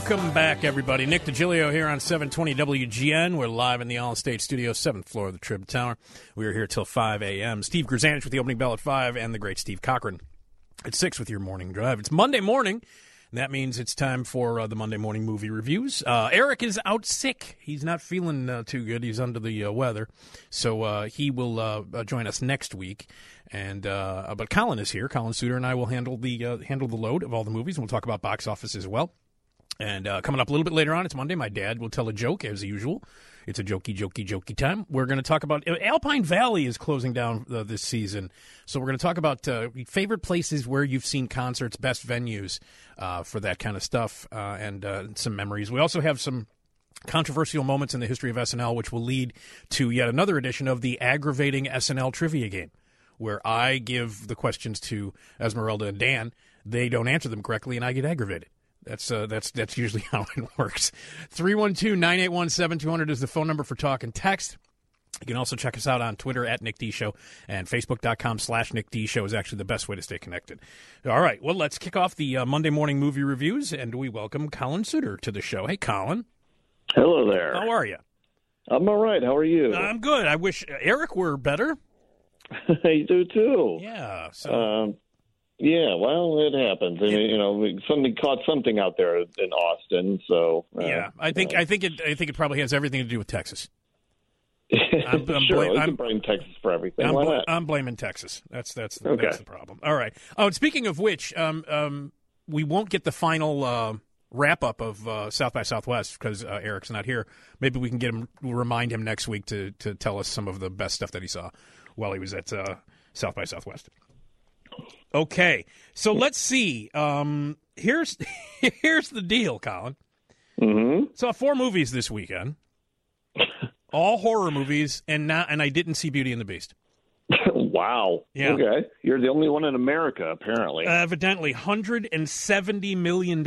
Welcome back, everybody. Nick DiGilio here on 720 WGN. We're live in the All-State Studio, 7th floor of the Trib Tower. We are here till 5 a.m. Steve Grzanich with the opening bell at 5, and the great Steve Cochran at 6 with your morning drive. It's Monday morning, and that means it's time for the Monday morning movie reviews. Eric is out sick. He's not feeling too good. He's under the weather, so he will join us next week. And but Colin is here. Colin Suter and I will handle the load of all the movies, and we'll talk about box office as well. And coming up a little bit later on, it's Monday. My dad will tell a joke, as usual. It's a jokey time. We're going to talk about Alpine Valley is closing down this season. So we're going to talk about favorite places where you've seen concerts, best venues for that kind of stuff, and some memories. We also have some controversial moments in the history of SNL, which will lead to yet another edition of the aggravating SNL trivia game, where I give the questions to Esmeralda and Dan. They don't answer them correctly, and I get aggravated. That's usually how it works. 312-981-7200 is the phone number for talk and text. You can also check us out on Twitter at Nick D Show, and Facebook.com/Nick D Show is actually the best way to stay connected. All right, well, let's kick off the Monday morning movie reviews, and we welcome Colin Suter to the show. Hey, Colin. Hello there. How are you? I'm all right. How are you? I'm good. I wish Eric were better. You do too. Yeah. So. Yeah, well, it happens. And, you know, somebody caught something out there in Austin. So yeah, I think it probably has everything to do with Texas. I'm sure, we can blame Texas for everything. Why not? I'm blaming Texas. That's the problem. All right. Oh, and speaking of which, we won't get the final wrap up of South by Southwest because Eric's not here. Maybe we can remind him next week to tell us some of the best stuff that he saw while he was at South by Southwest. Okay, so let's see. Here's the deal, Colin. Mm-hmm. Saw 4 movies this weekend, all horror movies, and I didn't see Beauty and the Beast. Wow. Yeah. Okay, you're the only one in America, apparently. Evidently, $170 million.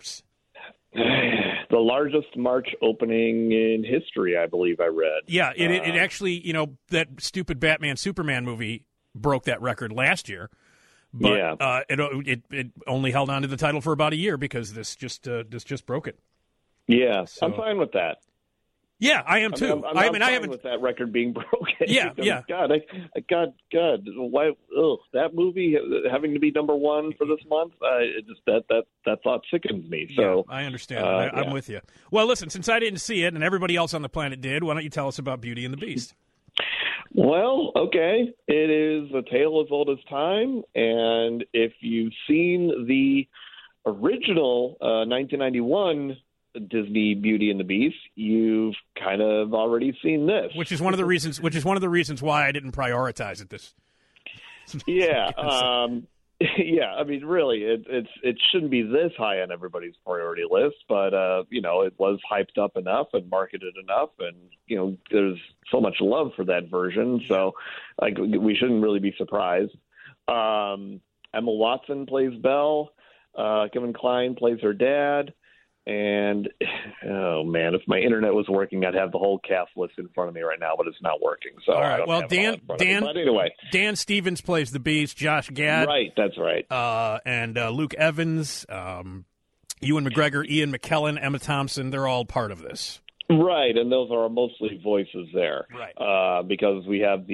The largest March opening in history, I believe I read. Yeah, it actually, that stupid Batman Superman movie broke that record last year. But yeah. It only held on to the title for about a year because this just broke it. Yeah, so, I'm fine with that. Yeah, I am too. I'm fine with that record being broken. Yeah. God, why? That movie having to be number one for this month. That thought sickens me. So yeah, I understand. I'm with you. Well, listen, since I didn't see it and everybody else on the planet did, why don't you tell us about Beauty and the Beast? Well, okay. It is a tale as old as time, and if you've seen the original 1991 Disney Beauty and the Beast, you've kind of already seen this. Which is one of the reasons why I didn't prioritize it this. Yeah. Yeah, I mean, really, it shouldn't be this high on everybody's priority list, but it was hyped up enough and marketed enough, and there's so much love for that version, so we shouldn't really be surprised. Emma Watson plays Belle. Kevin Kline plays her dad. And, oh, man, if my internet was working, I'd have the whole cast list in front of me right now, but it's not working. So all right. I don't well, have it but anyway. Dan Stevens plays the Beast, Josh Gad. Right, that's right. And Luke Evans, Ewan McGregor, Ian McKellen, Emma Thompson, they're all part of this. Right, and those are mostly voices there, right? Because we have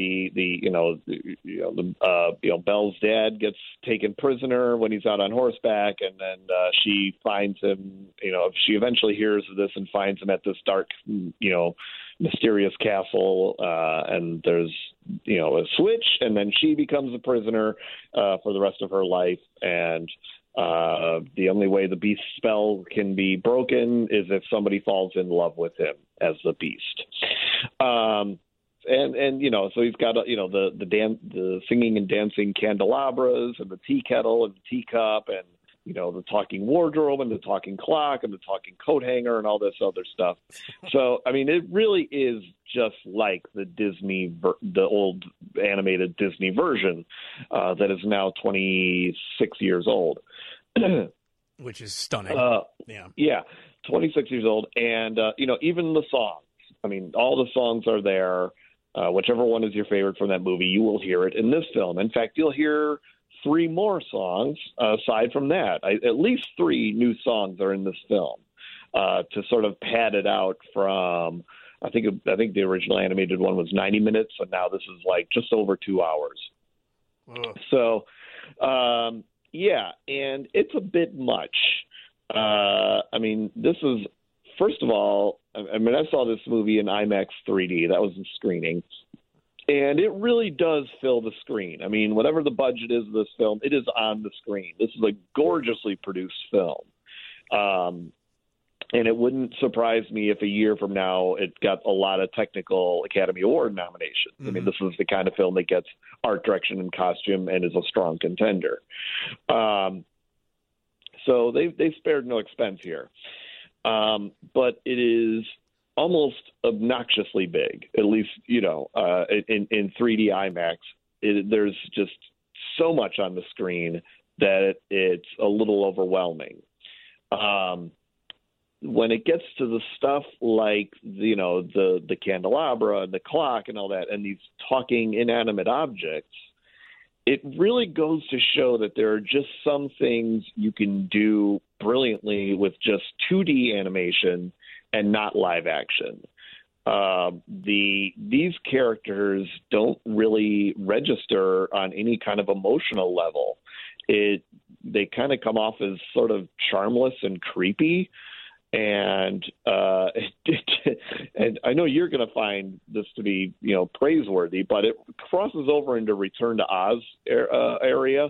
Belle's dad gets taken prisoner when he's out on horseback, and then she finds him. She eventually hears of this and finds him at this dark, mysterious castle, and there's a switch, and then she becomes a prisoner for the rest of her life, and. The only way the Beast spell can be broken is if somebody falls in love with him as the Beast. So he's got the singing and dancing candelabras and the tea kettle and the teacup and the talking wardrobe and the talking clock and the talking coat hanger and all this other stuff. So I mean, it really is just like the old animated Disney version that is now 26 years old. Which is stunning. Yeah, 26 years old. And, even the songs. I mean, all the songs are there. Whichever one is your favorite from that movie, you will hear it in this film. In fact, you'll hear 3 more songs aside from that. At least 3 new songs are in this film. to sort of pad it out from. I think the original animated one was 90 minutes, and now this is like just over 2 hours. Ugh. So, yeah, and it's a bit much. I mean, this is, first of all, I mean, I saw this movie in IMAX 3D. That was the screening. And it really does fill the screen. I mean, whatever the budget is of this film, it is on the screen. This is a gorgeously produced film. And it wouldn't surprise me if a year from now it got a lot of technical Academy Award nominations. Mm-hmm. I mean, this is the kind of film that gets art direction and costume and is a strong contender. So they spared no expense here. But it is almost obnoxiously big, at least, in 3D IMAX. There's just so much on the screen that it's a little overwhelming. When it gets to the stuff like, the candelabra and the clock and all that, and these talking inanimate objects, it really goes to show that there are just some things you can do brilliantly with just 2D animation and not live action. These characters don't really register on any kind of emotional level. They kind of come off as sort of charmless and creepy. And and I know you're going to find this to be, praiseworthy, but it crosses over into Return to Oz area.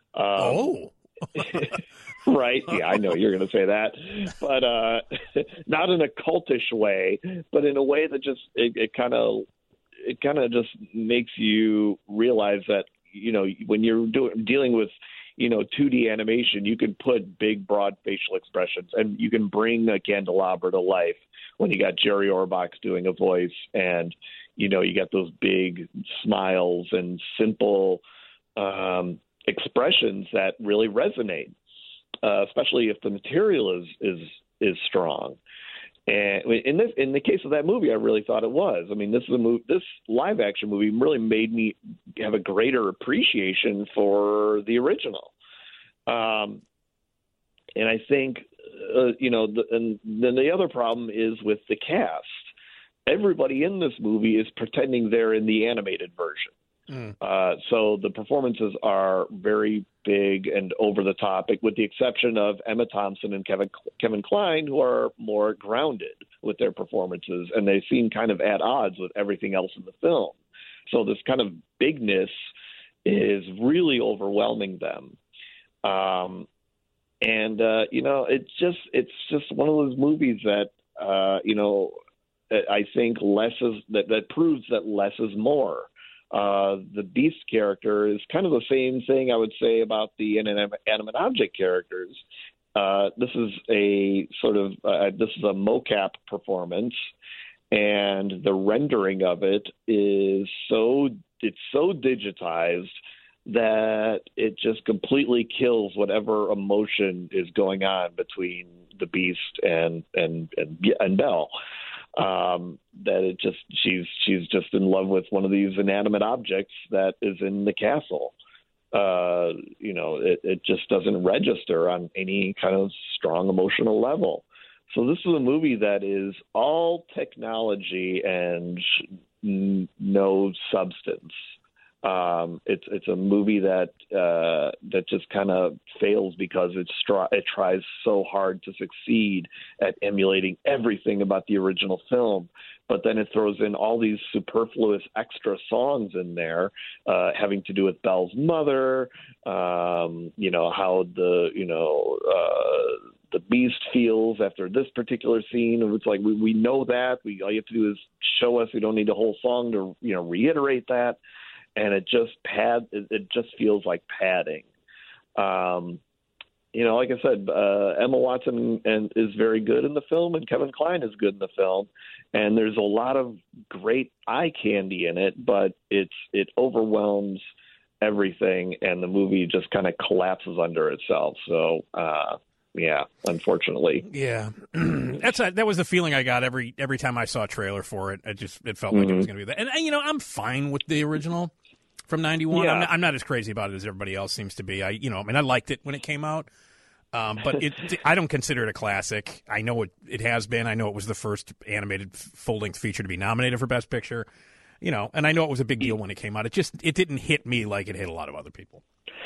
Right. Yeah, I know you're going to say that, but not in a cultish way, but in a way that just it kind of just makes you realize that, when you're dealing with 2D animation, you can put big, broad facial expressions, and you can bring a candelabra to life when you got Jerry Orbach doing a voice, and, you got those big smiles and simple expressions that really resonate, especially if the material is strong. And in the case of that movie, I really thought it was. I mean, this live action movie really made me have a greater appreciation for the original. And I think, and then the other problem is with the cast. Everybody in this movie is pretending they're in the animated version. So the performances are very big and over the top, with the exception of Emma Thompson and Kevin Kline, who are more grounded with their performances, and they seem kind of at odds with everything else in the film. So this kind of bigness is really overwhelming them. It's just one of those movies that, I think that proves that less is more. The Beast character is kind of the same thing I would say about the inanimate object characters. This is a mocap performance, and the rendering of it is so digitized that it just completely kills whatever emotion is going on between the Beast and Belle. That she's just in love with one of these inanimate objects that is in the castle. It just doesn't register on any kind of strong emotional level. So this is a movie that is all technology and no substance. It's a movie that just kind of fails because it tries so hard to succeed at emulating everything about the original film, but then it throws in all these superfluous extra songs in there, having to do with Belle's mother, how the Beast feels after this particular scene. It's like we know that. All you have to do is show us. We don't need a whole song to reiterate that. And it just feels like padding. Like I said, Emma Watson is very good in the film, and Kevin Kline is good in the film. And there's a lot of great eye candy in it, but it overwhelms everything, and the movie just kind of collapses under itself. So, yeah, unfortunately. Yeah, that was the feeling I got every time I saw a trailer for it. It felt like it was going to be that. And I'm fine with the original from '91. Yeah. I'm not as crazy about it as everybody else seems to be. I liked it when it came out. But I don't consider it a classic. I know it has been. I know it was the first animated full-length feature to be nominated for Best Picture. And I know it was a big deal when it came out. It didn't hit me like it hit a lot of other people.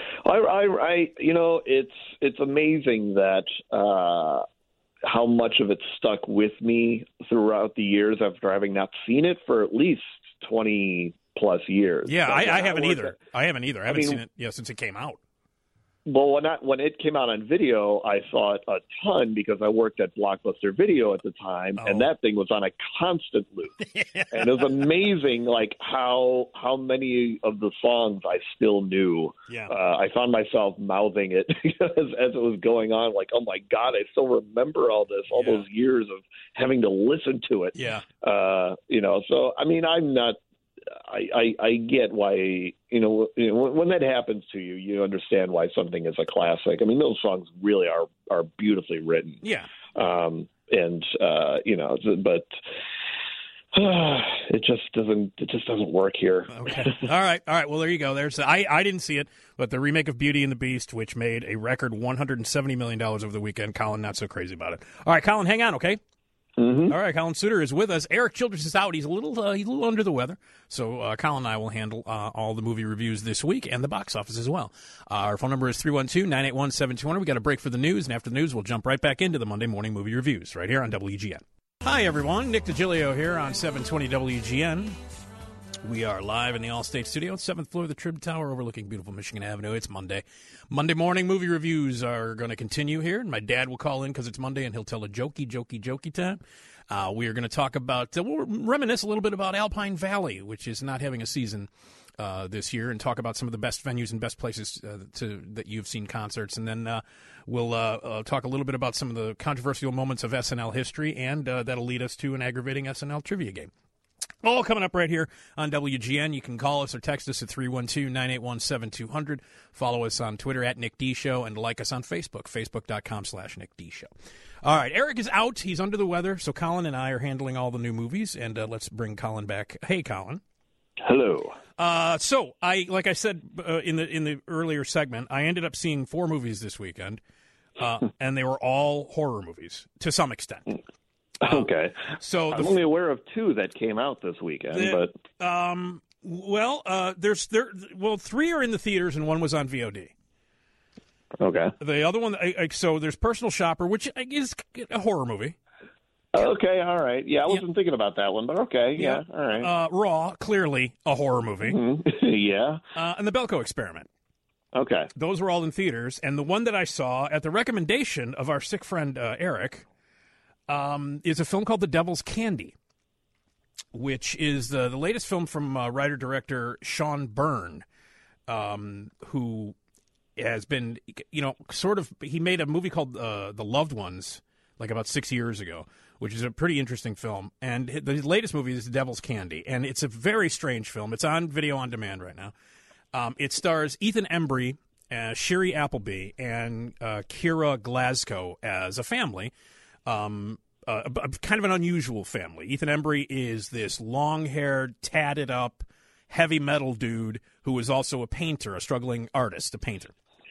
It's amazing that how much of it stuck with me throughout the years after having not seen it for at least 20 plus years. Yeah, I haven't either. I haven't seen it since it came out. Well, when it came out on video, I saw it a ton because I worked at Blockbuster Video at the time, and that thing was on a constant loop. And it was amazing, like how many of the songs I still knew. Yeah. I found myself mouthing it as it was going on. Like, oh my God, I still remember all this, those years of having to listen to it. Yeah. So I mean, I'm not. I get why, when that happens to you, you understand why something is a classic. I mean, those songs really are beautifully written. Yeah. But it just doesn't work here. Okay. All right. Well, there you go. I didn't see it, but the remake of Beauty and the Beast, which made a record $170 million over the weekend. Colin, not so crazy about it. All right, Colin, hang on, okay? Mm-hmm. All right, Colin Suter is with us. Eric Childress is out. He's a little under the weather. So Colin and I will handle all the movie reviews this week and the box office as well. Our phone number is 312-981-7200. We got a break for the news, and after the news, we'll jump right back into the Monday morning movie reviews right here on WGN. Hi, everyone. Nick DiGilio here on 720 WGN. We are live in the Allstate studio, 7th floor of the Trib Tower overlooking beautiful Michigan Avenue. It's Monday. Monday morning movie reviews are going to continue here. And my dad will call in because it's Monday, and he'll tell a jokey time. We are going to talk about, we'll reminisce a little bit about Alpine Valley, which is not having a season this year, and talk about some of the best venues and best places that you've seen concerts. And then we'll talk a little bit about some of the controversial moments of SNL history, and that'll lead us to an aggravating SNL trivia game. All coming up right here on WGN. You can call us or text us at 312-981-7200. Follow us on Twitter at Nick D Show, and like us on Facebook, facebook.com/Nick D Show. All right, Eric is out. He's under the weather, so Colin and I are handling all the new movies, and let's bring Colin back. Hey, Colin. Hello. So like I said in the earlier segment, I ended up seeing 4 movies this weekend, and they were all horror movies to some extent. Okay. So I'm only aware of 2 that came out this weekend, but 3 are in the theaters and 1 was on VOD. Okay. The other one, so there's Personal Shopper, which is a horror movie. Okay, all right. Yeah, I wasn't thinking about that one, but okay, yeah all right. Raw, clearly a horror movie. Mm-hmm. Yeah. And The Belko Experiment. Okay. Those were all in theaters, and the one that I saw at the recommendation of our sick friend Eric is a film called The Devil's Candy, which is the latest film from writer-director Sean Byrne, who has been, he made a movie called The Loved Ones, like about 6 years ago, which is a pretty interesting film. And the latest movie is The Devil's Candy, and it's a very strange film. It's on video on demand right now. It stars Ethan Embry, Shiri Appleby, and Kira Glasgow as a family. Kind of an unusual family. Ethan Embry is this long-haired, tatted-up, heavy metal dude who is also a painter, a struggling artist, a painter.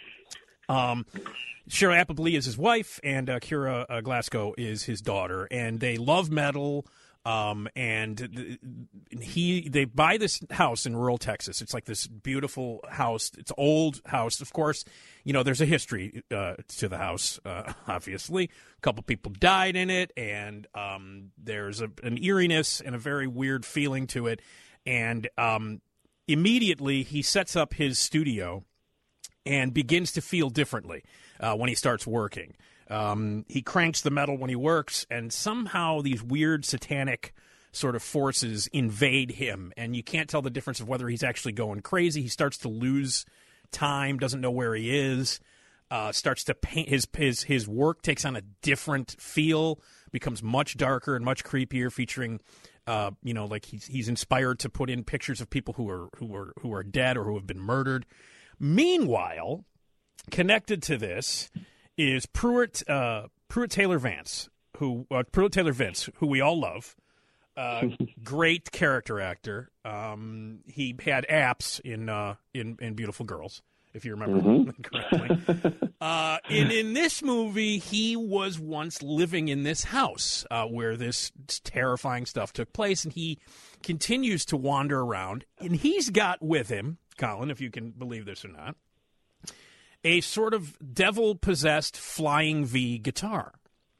Shiri Appleby is his wife, and Kira Glasgow is his daughter, and they love metal. And they buy this house in rural Texas. It's like this beautiful house. It's an old house. Of course, there's a history to the house, obviously. A couple people died in it, and there's an eeriness and a very weird feeling to it. And immediately he sets up his studio and begins to feel differently when he starts working. He cranks the metal when he works, and somehow these weird satanic sort of forces invade him, and you can't tell the difference of whether he's actually going crazy. He starts to lose time, doesn't know where he is, starts to paint. His work takes on a different feel, becomes much darker and much creepier, featuring like he's inspired to put in pictures of people who are dead or who have been murdered. Meanwhile, connected to this is Pruitt Taylor Vince, who we all love. Great character actor. He had apps in Beautiful Girls, if you remember correctly. In this movie, he was once living in this house where this terrifying stuff took place, and he continues to wander around. And he's got with him, Colin, if you can believe this or not, a sort of devil-possessed Flying V guitar.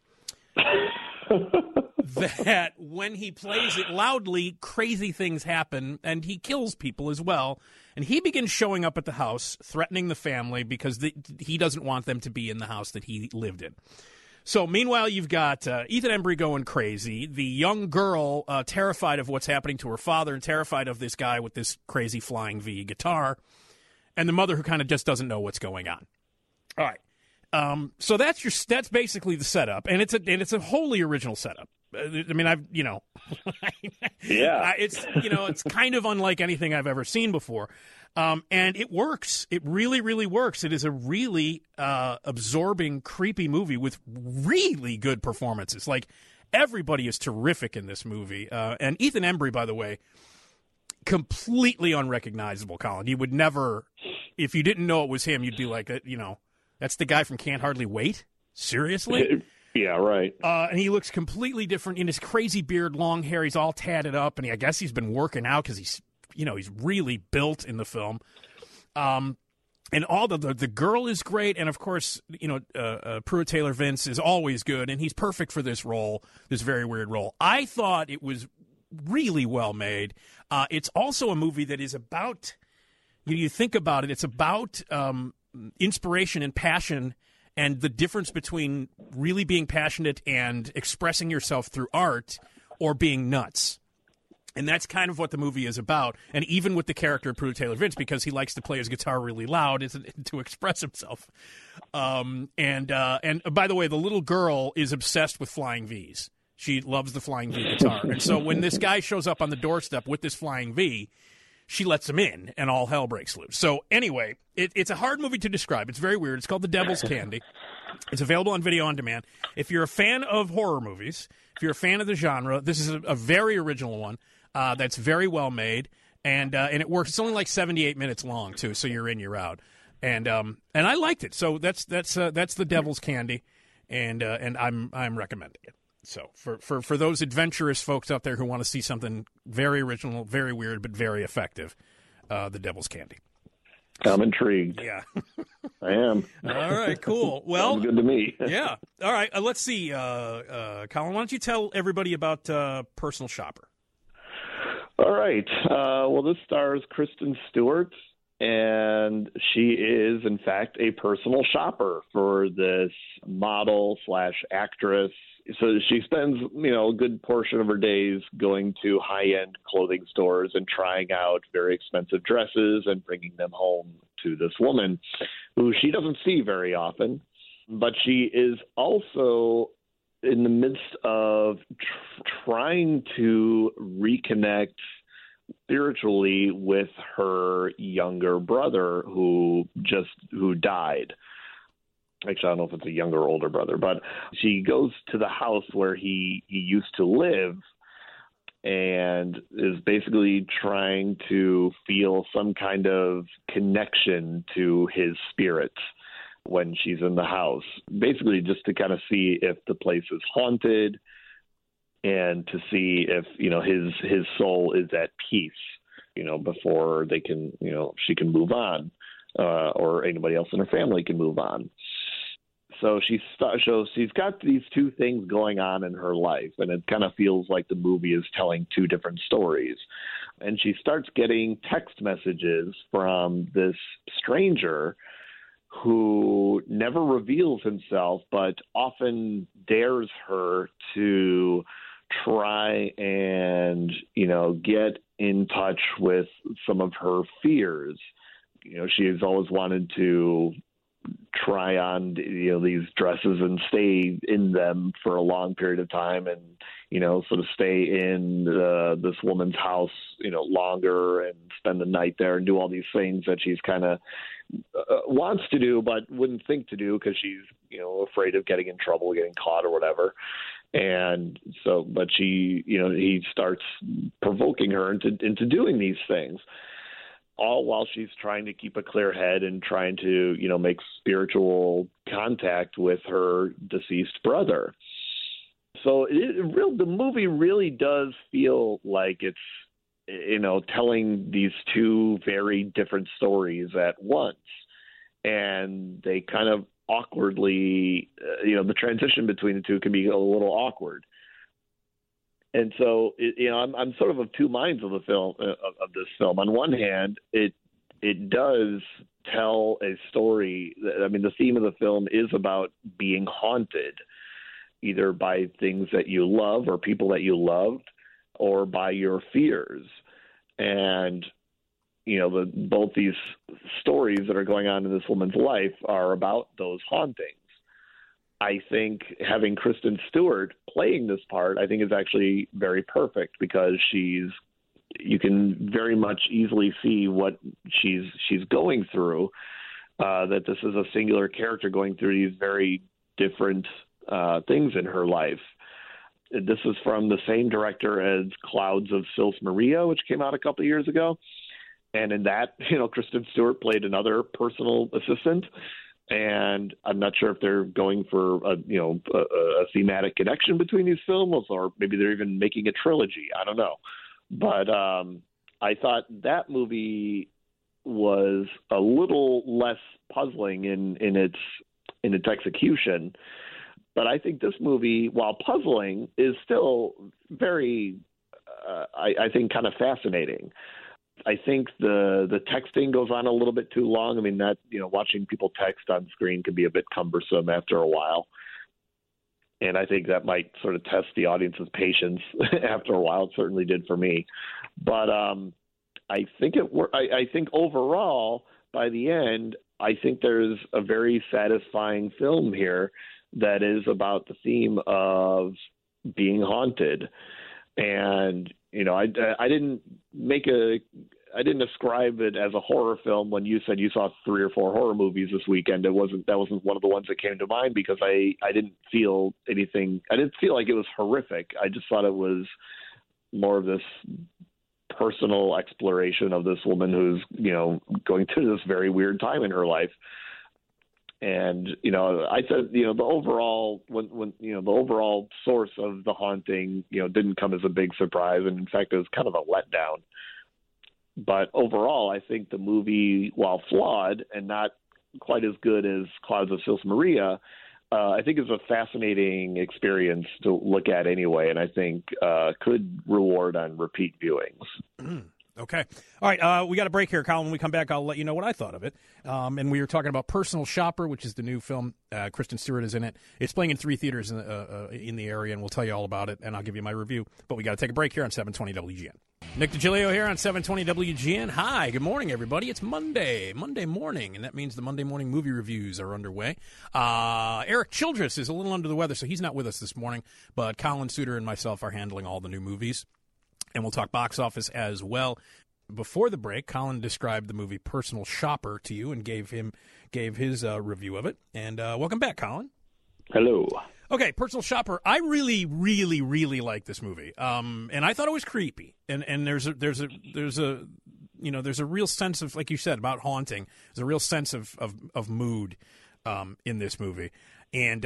That when he plays it loudly, crazy things happen, and he kills people as well. And he begins showing up at the house, threatening the family because he doesn't want them to be in the house that he lived in. So meanwhile, you've got Ethan Embry going crazy, the young girl terrified of what's happening to her father and terrified of this guy with this crazy Flying V guitar, and the mother who kind of just doesn't know what's going on. All right. So that's basically the setup, and it's a wholly original setup. I mean, yeah, it's kind of unlike anything I've ever seen before, and it works. It really, really works. It is a really absorbing, creepy movie with really good performances. Like, everybody is terrific in this movie, and Ethan Embry, by the way, completely unrecognizable. Colin, you would never, if you didn't know it was him, you'd be like, that's the guy from Can't Hardly Wait. Seriously. Yeah, right. And he looks completely different in his crazy beard, long hair. He's all tatted up, and I guess he's been working out because he's really built in the film. And all the girl is great, and of course, Pruitt Taylor Vince is always good, and he's perfect for this role, this very weird role. I thought it was really well made. It's also a movie that is about, you think about it, it's about inspiration and passion, and the difference between really being passionate and expressing yourself through art or being nuts. And that's kind of what the movie is about. And even with the character of Pruitt Taylor Vince, because he likes to play his guitar really loud to express himself. And by the way, the little girl is obsessed with Flying Vs. She loves the Flying V guitar. And so when this guy shows up on the doorstep with this Flying V, she lets him in, and all hell breaks loose. So anyway, it's a hard movie to describe. It's very weird. It's called The Devil's Candy. It's available on video on demand. If you're a fan of horror movies, if you're a fan of the genre, this is a very original one that's very well made, and it works. It's only like 78 minutes long too, so you're in, you're out, and I liked it. So that's The Devil's Candy, and I'm recommending it. So for those adventurous folks out there who want to see something very original, very weird, but very effective, The Devil's Candy. I'm intrigued. Yeah. I am. All right, cool. Well, sounds good to me. Yeah. All right, let's see. Colin, why don't you tell everybody about Personal Shopper? All right. Well, this stars Kristen Stewart, and she is, in fact, a personal shopper for this model/actress. So she spends, a good portion of her days going to high-end clothing stores and trying out very expensive dresses and bringing them home to this woman who she doesn't see very often. But she is also in the midst of trying to reconnect spiritually with her younger brother who died. Actually, I don't know if it's a younger or older brother, but she goes to the house where he used to live and is basically trying to feel some kind of connection to his spirit when she's in the house, basically just to kind of see if the place is haunted and to see if, his soul is at peace, before they can, she can move on, or anybody else in her family can move on. So she's got these two things going on in her life, and it kind of feels like the movie is telling two different stories. And she starts getting text messages from this stranger who never reveals himself, but often dares her to try and, get in touch with some of her fears. She's always wanted to try on, these dresses and stay in them for a long period of time and, sort of stay in this woman's house, longer and spend the night there and do all these things that she's kind of wants to do, but wouldn't think to do because she's, afraid of getting in trouble, getting caught or whatever. And so, but she, he starts provoking her into doing these things. all while she's trying to keep a clear head and trying to, make spiritual contact with her deceased brother. So the movie really does feel like it's, telling these two very different stories at once. And they kind of awkwardly, the transition between the two can be a little awkward. And so, I'm sort of two minds of the film, of this film. On one hand, it does tell a story. I mean, the theme of the film is about being haunted, either by things that you love or people that you loved, or by your fears. And, both these stories that are going on in this woman's life are about those hauntings. I think having Kristen Stewart playing this part, I think is actually very perfect, because you can very much easily see what she's going through, that this is a singular character going through these very different things in her life. This is from the same director as Clouds of Sils Maria, which came out a couple of years ago. And in that, Kristen Stewart played another personal assistant. And I'm not sure if they're going for a thematic connection between these films, or maybe they're even making a trilogy. I don't know. But I thought that movie was a little less puzzling in its execution. But I think this movie, while puzzling, is still very, I think, kind of fascinating. I think the texting goes on a little bit too long. I mean, that, watching people text on screen can be a bit cumbersome after a while. And I think that might sort of test the audience's patience after a while. It certainly did for me. But I think I think overall, by the end, I think there's a very satisfying film here that is about the theme of being haunted. And, I didn't ascribe it as a horror film when you said you saw 3 or 4 horror movies this weekend. That wasn't one of the ones that came to mind, because I didn't feel anything. I didn't feel like it was horrific. I just thought it was more of this personal exploration of this woman who's, going through this very weird time in her life. And, I said, the overall, the overall source of the haunting, didn't come as a big surprise. And in fact, it was kind of a letdown. But overall, I think the movie, while flawed and not quite as good as Clouds of Sils Maria, I think is a fascinating experience to look at anyway. And I think could reward on repeat viewings. Okay. All right. We got a break here, Colin. When we come back, I'll let you know what I thought of it. And we were talking about Personal Shopper, which is the new film. Kristen Stewart is in it. It's playing in 3 theaters in the area, and we'll tell you all about it, and I'll give you my review. But we got to take a break here on 720 WGN. Nick DiGilio here on 720 WGN. Hi. Good morning, everybody. It's Monday morning, and that means the Monday morning movie reviews are underway. Eric Childress is a little under the weather, so he's not with us this morning, but Colin Suter and myself are handling all the new movies. And we'll talk box office as well. Before the break, Colin described the movie Personal Shopper to you and gave his review of it. And welcome back, Colin. Hello. Okay, Personal Shopper. I really, really, really like this movie. And I thought it was creepy. And there's a real sense of, like you said, about haunting. There's a real sense of mood in this movie. And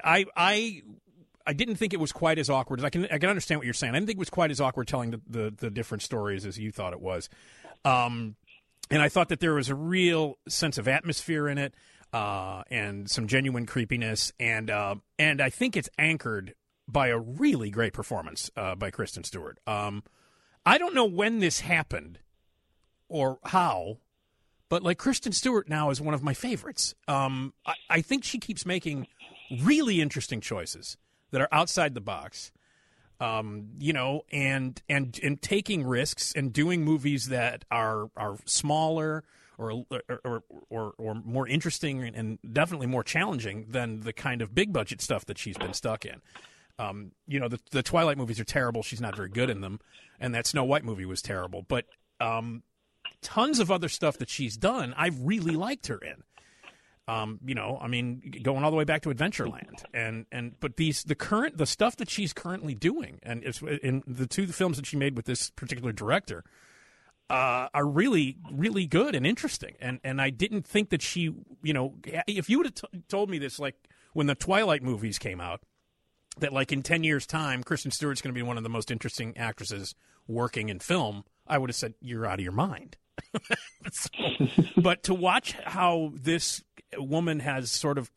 I didn't think it was quite as awkward as I can understand what you're saying. I didn't think it was quite as awkward telling the different stories as you thought it was. And I thought that there was a real sense of atmosphere in it, and some genuine creepiness. And I think it's anchored by a really great performance by Kristen Stewart. I don't know when this happened or how, but like Kristen Stewart now is one of my favorites. I think she keeps making really interesting choices that are outside the box, and taking risks and doing movies that are smaller or more interesting and definitely more challenging than the kind of big budget stuff that she's been stuck in. The Twilight movies are terrible. She's not very good in them, and that Snow White movie was terrible. But tons of other stuff that she's done, I've really liked her in. Going all the way back to Adventureland, but the stuff that she's currently doing, and it's in the 2 films that she made with this particular director, are really, really good and interesting. And I didn't think that she, if you would have told me this, like when the Twilight movies came out, that like in 10 years' time, Kristen Stewart's going to be one of the most interesting actresses working in film, I would have said, you're out of your mind. But to watch how this woman has sort of,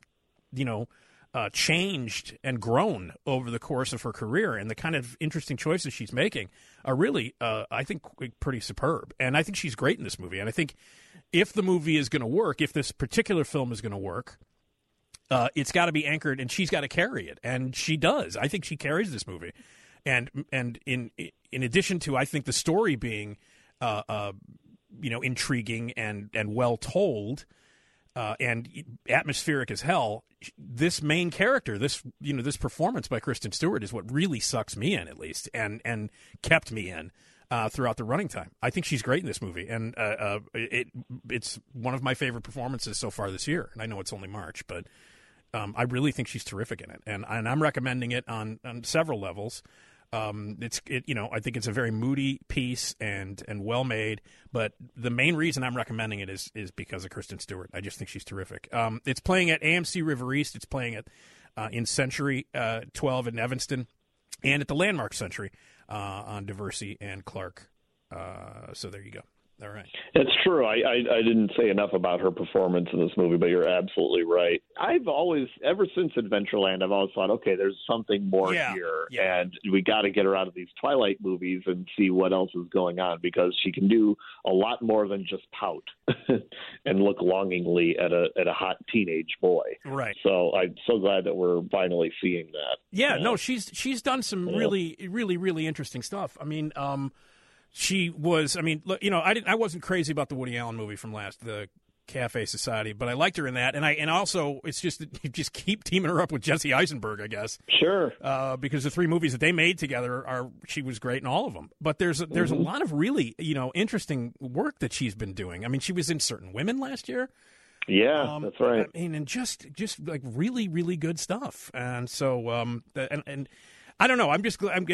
changed and grown over the course of her career, and the kind of interesting choices she's making are really, I think, pretty superb. And I think she's great in this movie. And I think if the movie is going to work, if this particular film is going to work, it's got to be anchored, and she's got to carry it, and she does. I think she carries this movie, and in addition to, I think, the story being, intriguing and well told, and atmospheric as hell. This main character, this performance by Kristen Stewart is what really sucks me in, at least, and kept me in throughout the running time. I think she's great in this movie, and it's one of my favorite performances so far this year. And I know it's only March, but I really think she's terrific in it, and I'm recommending it on several levels. I think it's a very moody piece and well made, but the main reason I'm recommending it is because of Kristen Stewart. I just think she's terrific. It's playing at AMC River East. It's playing at in Century 12 in Evanston, and at the Landmark Century on Diversey and Clark. So there you go. All right. It's true. I didn't say enough about her performance in this movie, but you're absolutely right. I've always, ever since Adventureland, I've always thought, okay, there's something more here, and we got to get her out of these Twilight movies and see what else is going on, because she can do a lot more than just pout and look longingly at a hot teenage boy. Right. So I'm so glad that we're finally seeing that. Yeah. No, she's done some really, really, really interesting stuff. I mean, she was, I wasn't crazy about the Woody Allen movie from the Cafe Society, but I liked her in that. And also, it's just that you just keep teaming her up with Jesse Eisenberg, I guess. Sure. Because the three movies that they made together she was great in all of them. But there's a lot of really, interesting work that she's been doing. I mean, she was in Certain Women last year. Yeah, that's right. I mean, and just like really, really good stuff. And so, and I don't know. I'm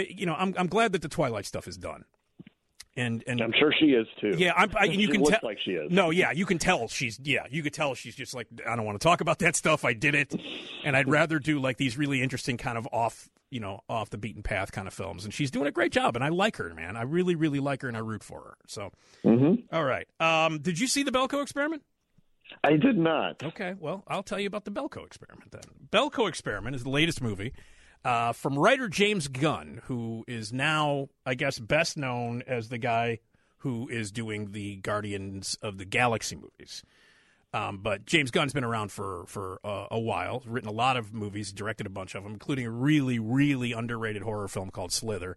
glad that the Twilight stuff is done. And I'm sure she is too. Yeah, you can tell. Like she is. No, yeah, you can tell she's. Yeah, you could tell she's just like, I don't want to talk about that stuff. I did it, and I'd rather do like these really interesting kind of off the beaten path kind of films. And she's doing a great job, and I like her, man. I really, really like her, and I root for her. So, All right. Did you see the Belko Experiment? I did not. Okay, well, I'll tell you about the Belko Experiment then. Belko Experiment is the latest movie. From writer James Gunn, who is now, I guess, best known as the guy who is doing the Guardians of the Galaxy movies. But James Gunn's been around for a while. He's written a lot of movies, directed a bunch of them, including a really, really underrated horror film called Slither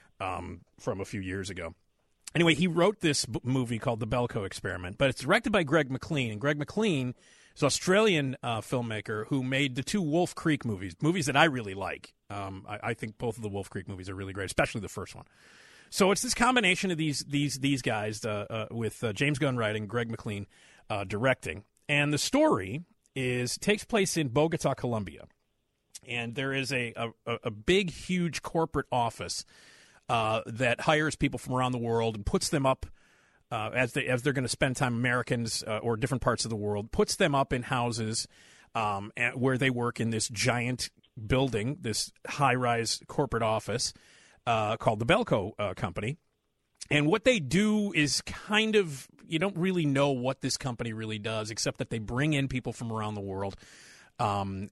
from a few years ago. Anyway, he wrote this movie called The Belko Experiment, but it's directed by Greg McLean. And Greg McLean is an Australian filmmaker who made the two Wolf Creek movies that I really like. I think both of the Wolf Creek movies are really great, especially the first one. So it's this combination of these guys with James Gunn writing, Greg McLean directing. And the story takes place in Bogota, Colombia. And there is a big, huge corporate office that hires people from around the world and puts them up as they're going to spend time, Americans or different parts of the world, puts them up in houses where they work in this giant building, this high-rise corporate office called the Belko Company. And what they do is kind of, you don't really know what this company really does, except that they bring in people from around the world. And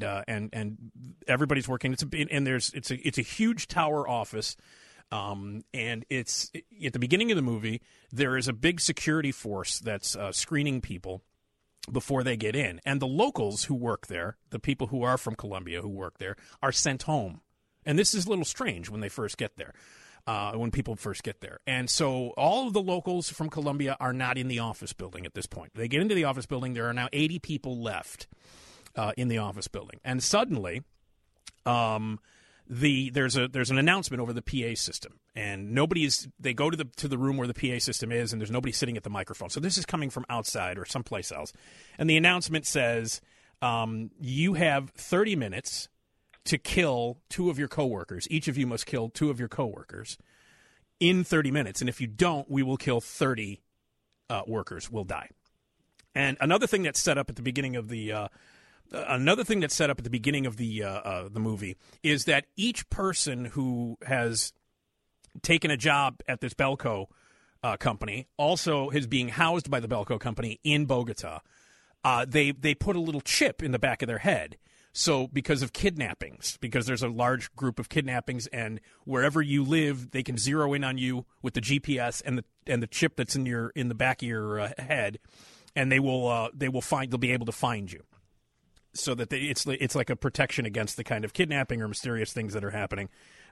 everybody's working. It's a huge tower office. And it's at the beginning of the movie, there is a big security force that's screening people before they get in. And the locals who work there, the people who are from Colombia who work there, are sent home. And this is a little strange when they first get there, when people first get there. And so all of the locals from Colombia are not in the office building at this point. They get into the office building. There are now 80 people left in the office building. And suddenly there's an announcement over the PA system, and they go to the room where the PA system is, and there's nobody sitting at the microphone. So this is coming from outside or someplace else. And the announcement says, you have 30 minutes to kill two of your coworkers. Each of you must kill two of your coworkers. in 30 minutes. And if you don't, we will kill 30 workers will die. And another thing that's set up at the beginning of the the movie is that each person who has taken a job at this Belco company also is being housed by the Belco company in Bogota. They put a little chip in the back of their head. So because of kidnappings, because there's a large group of kidnappings, and wherever you live, they can zero in on you with the GPS and the chip that's in the back of your head, and they'll be able to find you, so that it's like a protection against the kind of kidnapping or mysterious things that are happening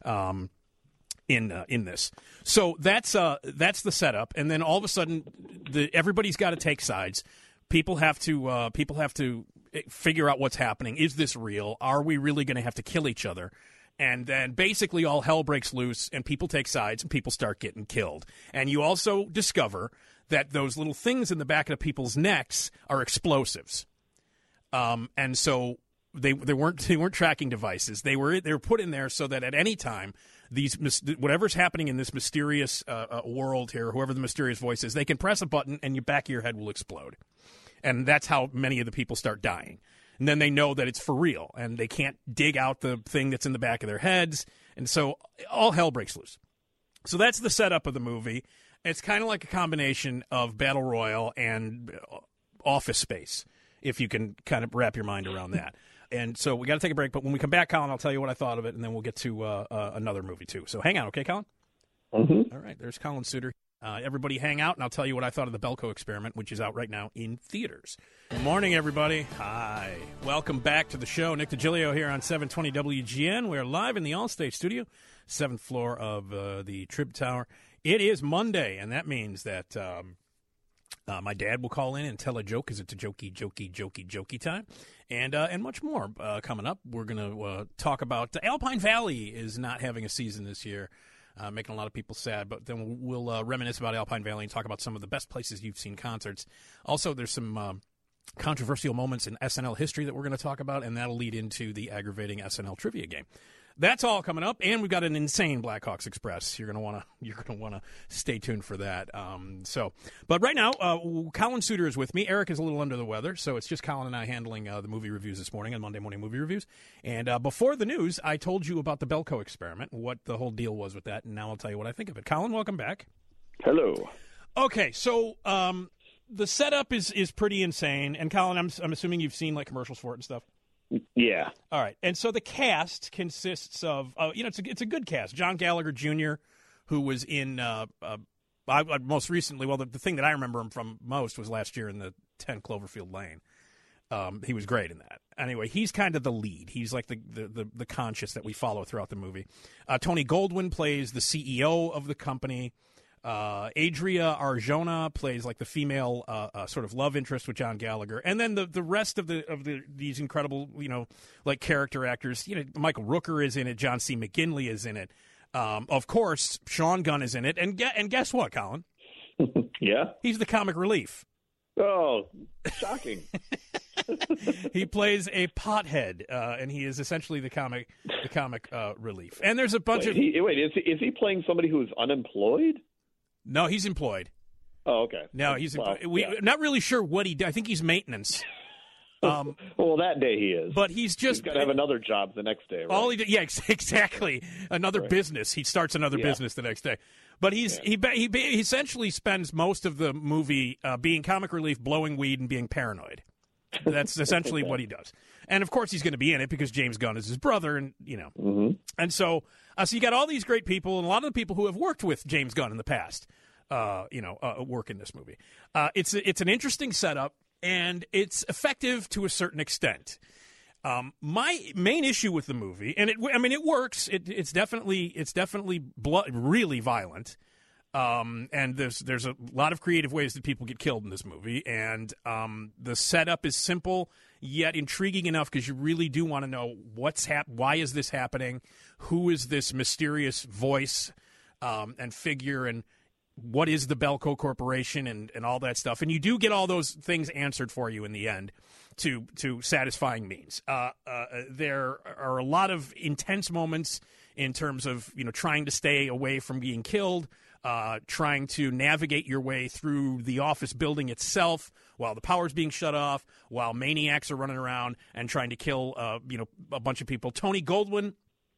in this. So that's the setup, and then all of a sudden, everybody's got to take sides. People have to figure out what's happening. Is this real? Are we really going to have to kill each other? And then basically all hell breaks loose, and people take sides, and people start getting killed. And you also discover that those little things in the back of people's necks are explosives. And so they weren't tracking devices. They were put in there so that at any time whatever's happening in this mysterious world here, whoever the mysterious voice is, they can press a button and your back of your head will explode. And that's how many of the people start dying. And then they know that it's for real, and they can't dig out the thing that's in the back of their heads. And so all hell breaks loose. So that's the setup of the movie. It's kind of like a combination of Battle Royale and Office Space, if you can kind of wrap your mind around that. And so we got to take a break. But when we come back, Colin, I'll tell you what I thought of it, and then we'll get to another movie, too. So hang on, okay, Colin? Mm-hmm. All right, there's Colin Suter. Everybody hang out, and I'll tell you what I thought of the Belco Experiment, which is out right now in theaters. Good morning, everybody. Hi. Welcome back to the show. Nick DiGilio here on 720 WGN. We're live in the Allstate studio, 7th floor of the Trib Tower. It is Monday, and that means that my dad will call in and tell a joke because it's a jokey time, and much more coming up. We're going to talk about Alpine Valley is not having a season this year. Making a lot of people sad, but then we'll reminisce about Alpine Valley and talk about some of the best places you've seen concerts. Also, there's some controversial moments in SNL history that we're going to talk about, and that'll lead into the aggravating SNL trivia game. That's all coming up, and we've got an insane Blackhawks Express. You're gonna wanna stay tuned for that. But right now, Colin Suter is with me. Eric is a little under the weather, so it's just Colin and I handling the movie reviews this morning on Monday Morning Movie Reviews. And before the news, I told you about the Belco Experiment, what the whole deal was with that, and now I'll tell you what I think of it. Colin, welcome back. Hello. Okay, so the setup is pretty insane, and Colin, I'm assuming you've seen like commercials for it and stuff. Yeah. All right. And so the cast consists of, it's a good cast. John Gallagher Jr., who was in most recently, well, the thing that I remember him from most was last year in the 10 Cloverfield Lane. He was great in that. Anyway, he's kind of the lead. He's like the conscience that we follow throughout the movie. Tony Goldwyn plays the CEO of the company. Adria Arjona plays like the female sort of love interest with John Gallagher, and then the rest of these incredible like character actors. Michael Rooker is in it. John C. McGinley is in it. Of course, Sean Gunn is in it. And guess what, Colin? Yeah, he's the comic relief. Oh, shocking! He plays a pothead, and he is essentially the comic relief. And there's a bunch of is he playing somebody who is unemployed? No, he's employed. Oh, okay. No, he's not really sure what he does. I think he's maintenance. Well, that day he is. But he's got to have another job the next day, right? Exactly. Another business. He starts another business the next day. But he essentially spends most of the movie being comic relief, blowing weed, and being paranoid. That's essentially what he does. And, of course, he's going to be in it because James Gunn is his brother, and, Mm-hmm. And so you got all these great people, and a lot of the people who have worked with James Gunn in the past, work in this movie. It's an interesting setup, and it's effective to a certain extent. My main issue with the movie, and it works. It's definitely really violent. And there's a lot of creative ways that people get killed in this movie, and the setup is simple yet intriguing enough because you really do want to know why is this happening, who is this mysterious voice and figure, and what is the Belco Corporation and all that stuff, and you do get all those things answered for you in the end to satisfying means. There are a lot of intense moments in terms of, trying to stay away from being killed, trying to navigate your way through the office building itself while the power's being shut off, while maniacs are running around and trying to kill, a bunch of people. Tony Goldwyn,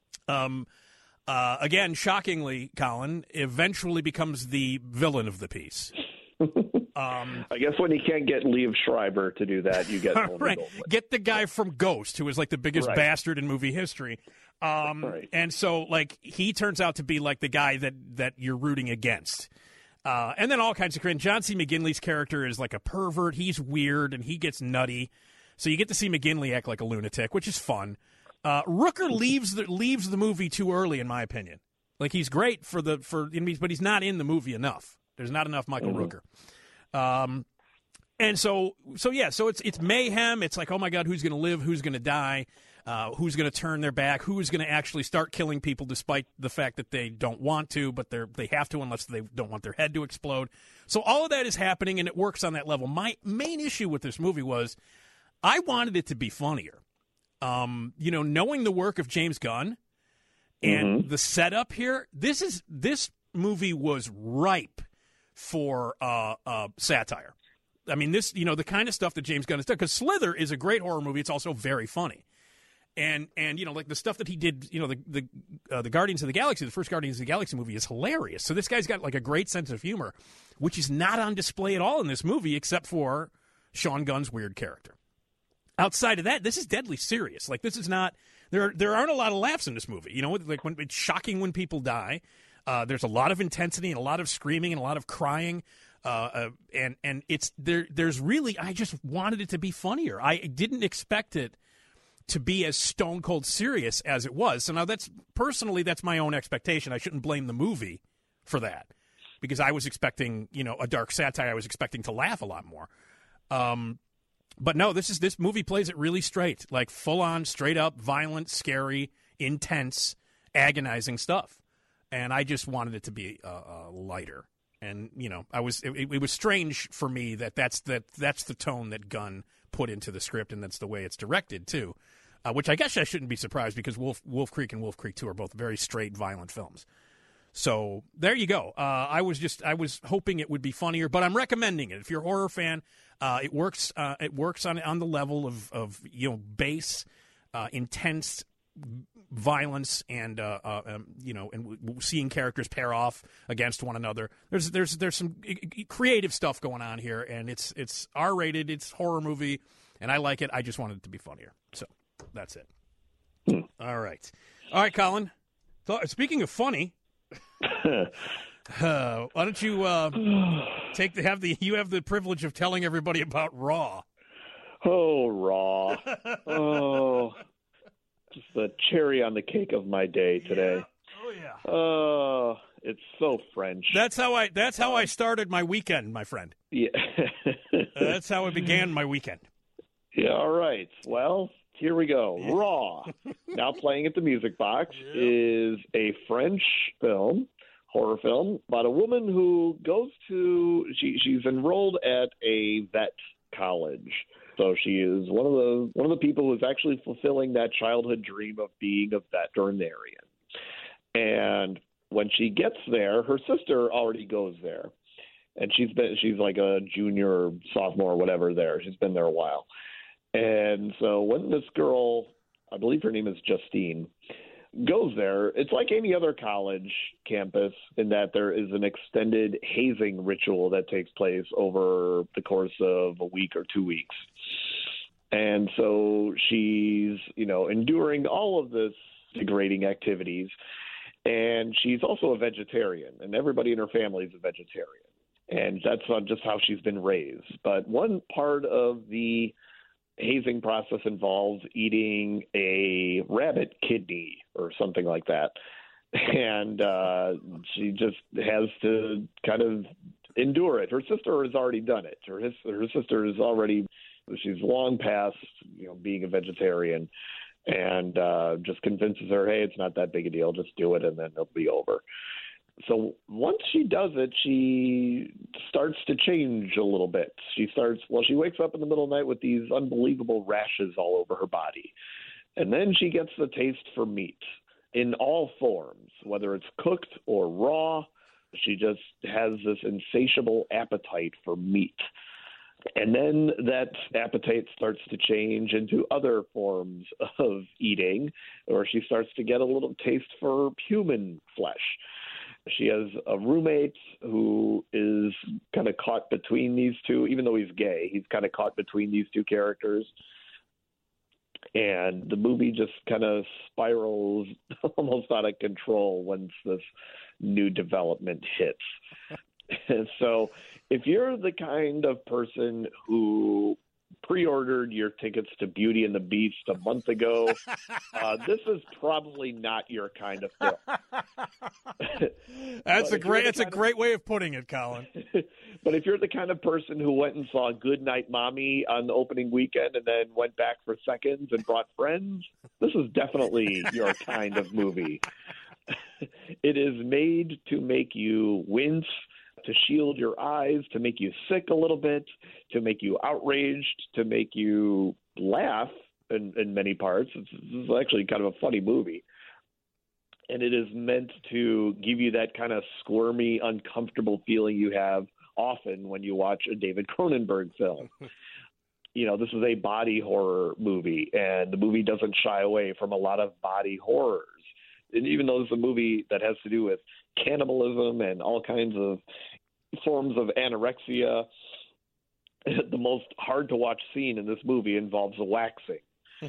again, shockingly, Colin, eventually becomes the villain of the piece. I guess when you can't get Liev Schreiber to do that, you get Tony right. Goldwyn. Get the guy from Ghost, who is like the biggest Right. bastard in movie history. Right. And so, like, he turns out to be like the guy that you're rooting against. And then all kinds of cringe. John C. McGinley's character is like a pervert. He's weird and he gets nutty. So you get to see McGinley act like a lunatic, which is fun. Rooker leaves the movie too early, in my opinion. Like, he's great but he's not in the movie enough. There's not enough Michael Rooker. And so it's mayhem. It's like, oh my God, who's going to live? Who's going to die? Who's going to turn their back? Who is going to actually start killing people despite the fact that they don't want to, but they have to unless they don't want their head to explode. So all of that is happening, and it works on that level. My main issue with this movie was I wanted it to be funnier. Knowing the work of James Gunn and the setup here, this movie was ripe for satire. I mean, this, the kind of stuff that James Gunn has done, because Slither is a great horror movie. It's also very funny. And like the stuff that he did, the Guardians of the Galaxy, the first Guardians of the Galaxy movie is hilarious. So this guy's got like a great sense of humor, which is not on display at all in this movie, except for Sean Gunn's weird character. Outside of that, this is deadly serious. Like, this is not, there aren't a lot of laughs in this movie. Like, when it's shocking when people die. There's a lot of intensity and a lot of screaming and a lot of crying. And it's there's really, I just wanted it to be funnier. I didn't expect it to be as stone cold serious as it was. So now that's my own expectation. I shouldn't blame the movie for that, because I was expecting, a dark satire. I was expecting to laugh a lot more. But no, this movie plays it really straight, like full on, straight up, violent, scary, intense, agonizing stuff. And I just wanted it to be lighter. And it was strange for me that's the tone that Gunn put into the script, and that's the way it's directed too. Which I guess I shouldn't be surprised, because Wolf Creek and Wolf Creek 2 are both very straight, violent films. So there you go. I was hoping it would be funnier, but I'm recommending it. If you're a horror fan, it works. It works on the level of base, intense violence, and and seeing characters pair off against one another. There's some creative stuff going on here, and it's R-rated. It's a horror movie, and I like it. I just wanted it to be funnier. So that's it. All right, Colin. Speaking of funny. Why don't you you have the privilege of telling everybody about Raw. Oh, Raw. Oh, just the cherry on the cake of my day today. Yeah. Oh yeah. Oh, it's so French. That's how I started my weekend, my friend. Yeah. That's how it began my weekend. Yeah, all right. Well, here we go. Yeah. Raw, now playing at the Music Box, is a French horror film, about a woman who goes she's enrolled at a vet college. So she is one of the people who's actually fulfilling that childhood dream of being a veterinarian. And when she gets there, her sister already goes there. And she's like a junior or sophomore or whatever there. She's been there a while. And so when this girl, I believe her name is Justine, goes there, it's like any other college campus in that there is an extended hazing ritual that takes place over the course of a week or 2 weeks. And so she's, enduring all of this degrading activities. And she's also a vegetarian, and everybody in her family is a vegetarian. And that's not just how she's been raised. But one part of the hazing process involves eating a rabbit kidney or something like that. And she just has to kind of endure it. Her sister has already done it. Her sister is already, she's long past, being a vegetarian, and just convinces her, hey, it's not that big a deal. Just do it, and then it'll be over. So once she does it, she starts to change a little bit. She wakes up in the middle of the night with these unbelievable rashes all over her body. And then she gets the taste for meat. in all forms, whether it's cooked or raw. She just has this insatiable appetite for meat. And then that appetite starts to change into other forms of eating, or she starts to get a little taste for human flesh. She has a roommate who is kind of caught between these two, even though he's gay. He's kind of caught between these two characters. And the movie just kind of spirals almost out of control once this new development hits. And so if you're the kind of person who pre-ordered your tickets to Beauty and the Beast a month ago, this is probably not your kind of film. That's a great way of putting it, Colin. But if you're the kind of person who went and saw Goodnight Mommy on the opening weekend and then went back for seconds and brought friends, this is definitely your kind of movie. It is made to make you wince, to shield your eyes, to make you sick a little bit, to make you outraged, to make you laugh in many parts. This is actually kind of a funny movie. And it is meant to give you that kind of squirmy, uncomfortable feeling you have often when you watch a David Cronenberg film. This is a body horror movie, and the movie doesn't shy away from a lot of body horrors. And even though it's a movie that has to do with cannibalism and all kinds of forms of anorexia, the most hard-to-watch scene in this movie involves waxing.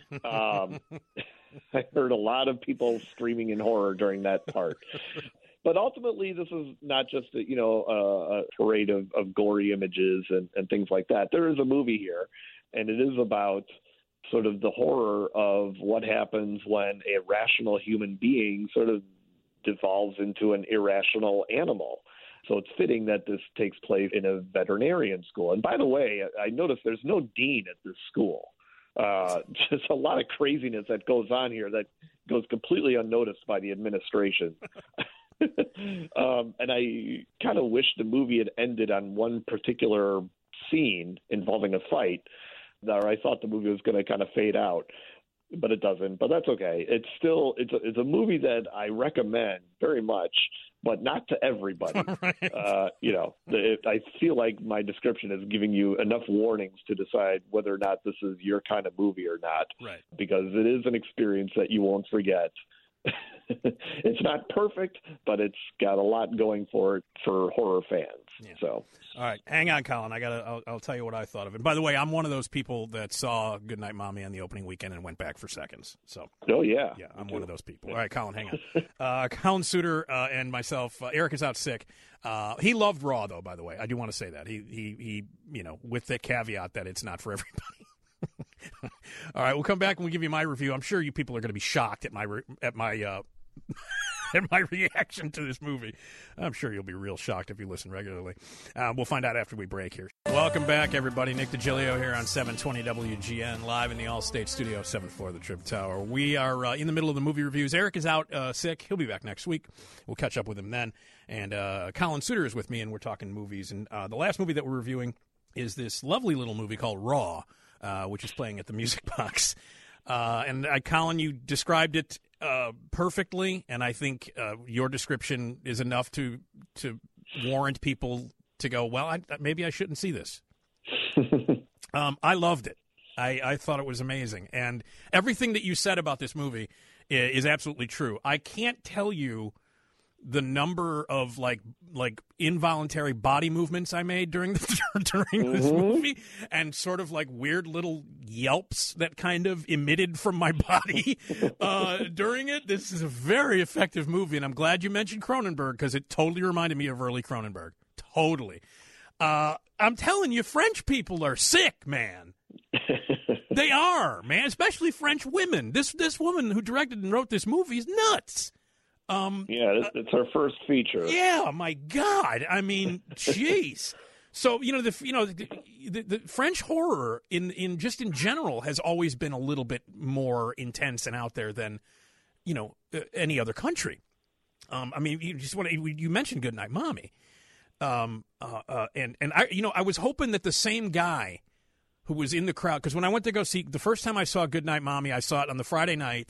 I heard a lot of people screaming in horror during that part. But ultimately, this is not just a parade of gory images and things like that. There is a movie here, and it is about sort of the horror of what happens when a rational human being sort of devolves into an irrational animal. So it's fitting that this takes place in a veterinarian school. And by the way, I noticed there's no dean at this school. Just a lot of craziness that goes on here that goes completely unnoticed by the administration. And I kind of wish the movie had ended on one particular scene involving a fight, or I thought the movie was going to kind of fade out, but it doesn't. But that's okay. It's a movie that I recommend very much, but not to everybody. Right. I feel like my description is giving you enough warnings to decide whether or not this is your kind of movie or not. Right. Because it is an experience that you won't forget. It's not perfect, but it's got a lot going for it for horror fans. Yeah. So, all right, hang on, Colin. I'll tell you what I thought of it. By the way, I'm one of those people that saw Goodnight Mommy on the opening weekend and went back for seconds. So, oh yeah, I'm one of those people. All right, Colin, hang on. Colin Suter and myself. Eric is out sick. He loved Raw, though. By the way, I do want to say that he with the caveat that it's not for everybody. All right, we'll come back and we'll give you my review. I'm sure you people are going to be shocked at my at my reaction to this movie. I'm sure you'll be real shocked if you listen regularly. We'll find out after we break here. Welcome back, everybody. Nick DiGilio here on 720 WGN, live in the Allstate Studio, 7th floor of the Trib Tower. We are in the middle of the movie reviews. Eric is out sick. He'll be back next week. We'll catch up with him then. And Colin Suter is with me, and we're talking movies. And the last movie that we're reviewing is this lovely little movie called Raw, which is playing at the Music Box. And Colin, you described it perfectly, and I think your description is enough to warrant people to go, well, maybe I shouldn't see this. I loved it. I thought it was amazing. And everything that you said about this movie is absolutely true. I can't tell you the number of like involuntary body movements I made during this movie, and sort of like weird little yelps that kind of emitted from my body during it. This is a very effective movie, and I'm glad you mentioned Cronenberg because it totally reminded me of early Cronenberg. Totally. I'm telling you, French people are sick, man. They are, man, especially French women. This woman who directed and wrote this movie is nuts. It's her first feature. Yeah, my God. I mean, jeez. So the French horror in general has always been a little bit more intense and out there than any other country. I mean, you mentioned Goodnight Mommy, and I was hoping that the same guy who was in the crowd, because when I went to go see the first time I saw Goodnight Mommy, I saw it on the Friday night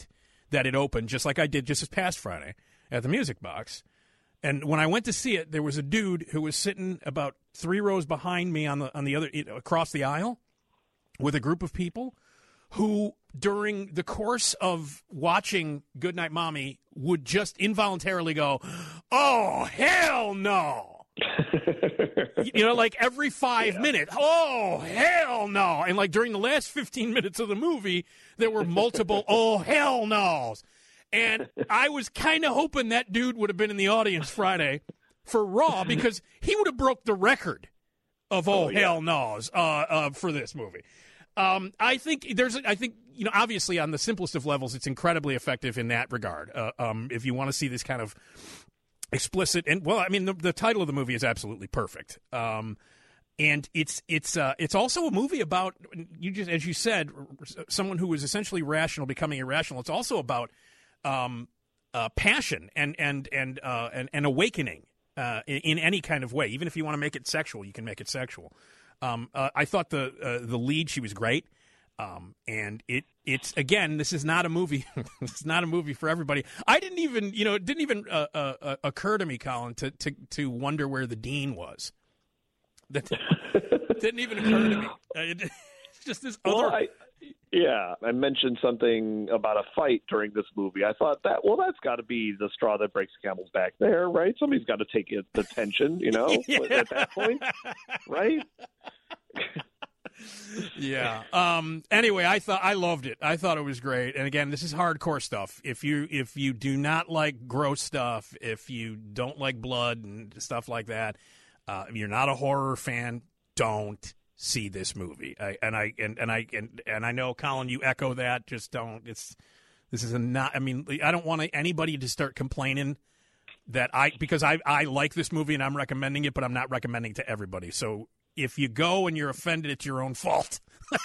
that it opened, just like I did just this past Friday at the Music Box. And when I went to see it, there was a dude who was sitting about 3 rows behind me on the other across the aisle with a group of people who, during the course of watching Goodnight Mommy, would just involuntarily go, "Oh, hell no." Like every 5 minutes, "Oh, hell no." And like during the last 15 minutes of the movie, there were multiple "oh, hell no's." And I was kind of hoping that dude would have been in the audience Friday for Raw, because he would have broke the record of hell no's for this movie. I think obviously on the simplest of levels, it's incredibly effective in that regard. If you want to see this kind of explicit, and the title of the movie is absolutely perfect. And it's also a movie about, as you said, someone who was essentially rational becoming irrational. It's also about passion and awakening in any kind of way. Even if you want to make it sexual, you can make it sexual. I thought the lead, she was great. And it's again, this is not a movie. It's not a movie for everybody. I didn't even, it didn't even occur to me, Colin, to wonder where the dean was. That didn't even occur to me. It's just this other. I mentioned something about a fight during this movie. I thought that's got to be the straw that breaks the camel's back there, right? Somebody's got to take the tension, at that point, right? Yeah. Anyway, I loved it. I thought it was great. And again, this is hardcore stuff. If you do not like gross stuff, if you don't like blood and stuff like that, if you're not a horror fan, don't see this movie. I know, Colin, you echo that. Just don't. I don't want anybody to start complaining that because I like this movie and I'm recommending it, but I'm not recommending it to everybody. So if you go and you're offended, it's your own fault.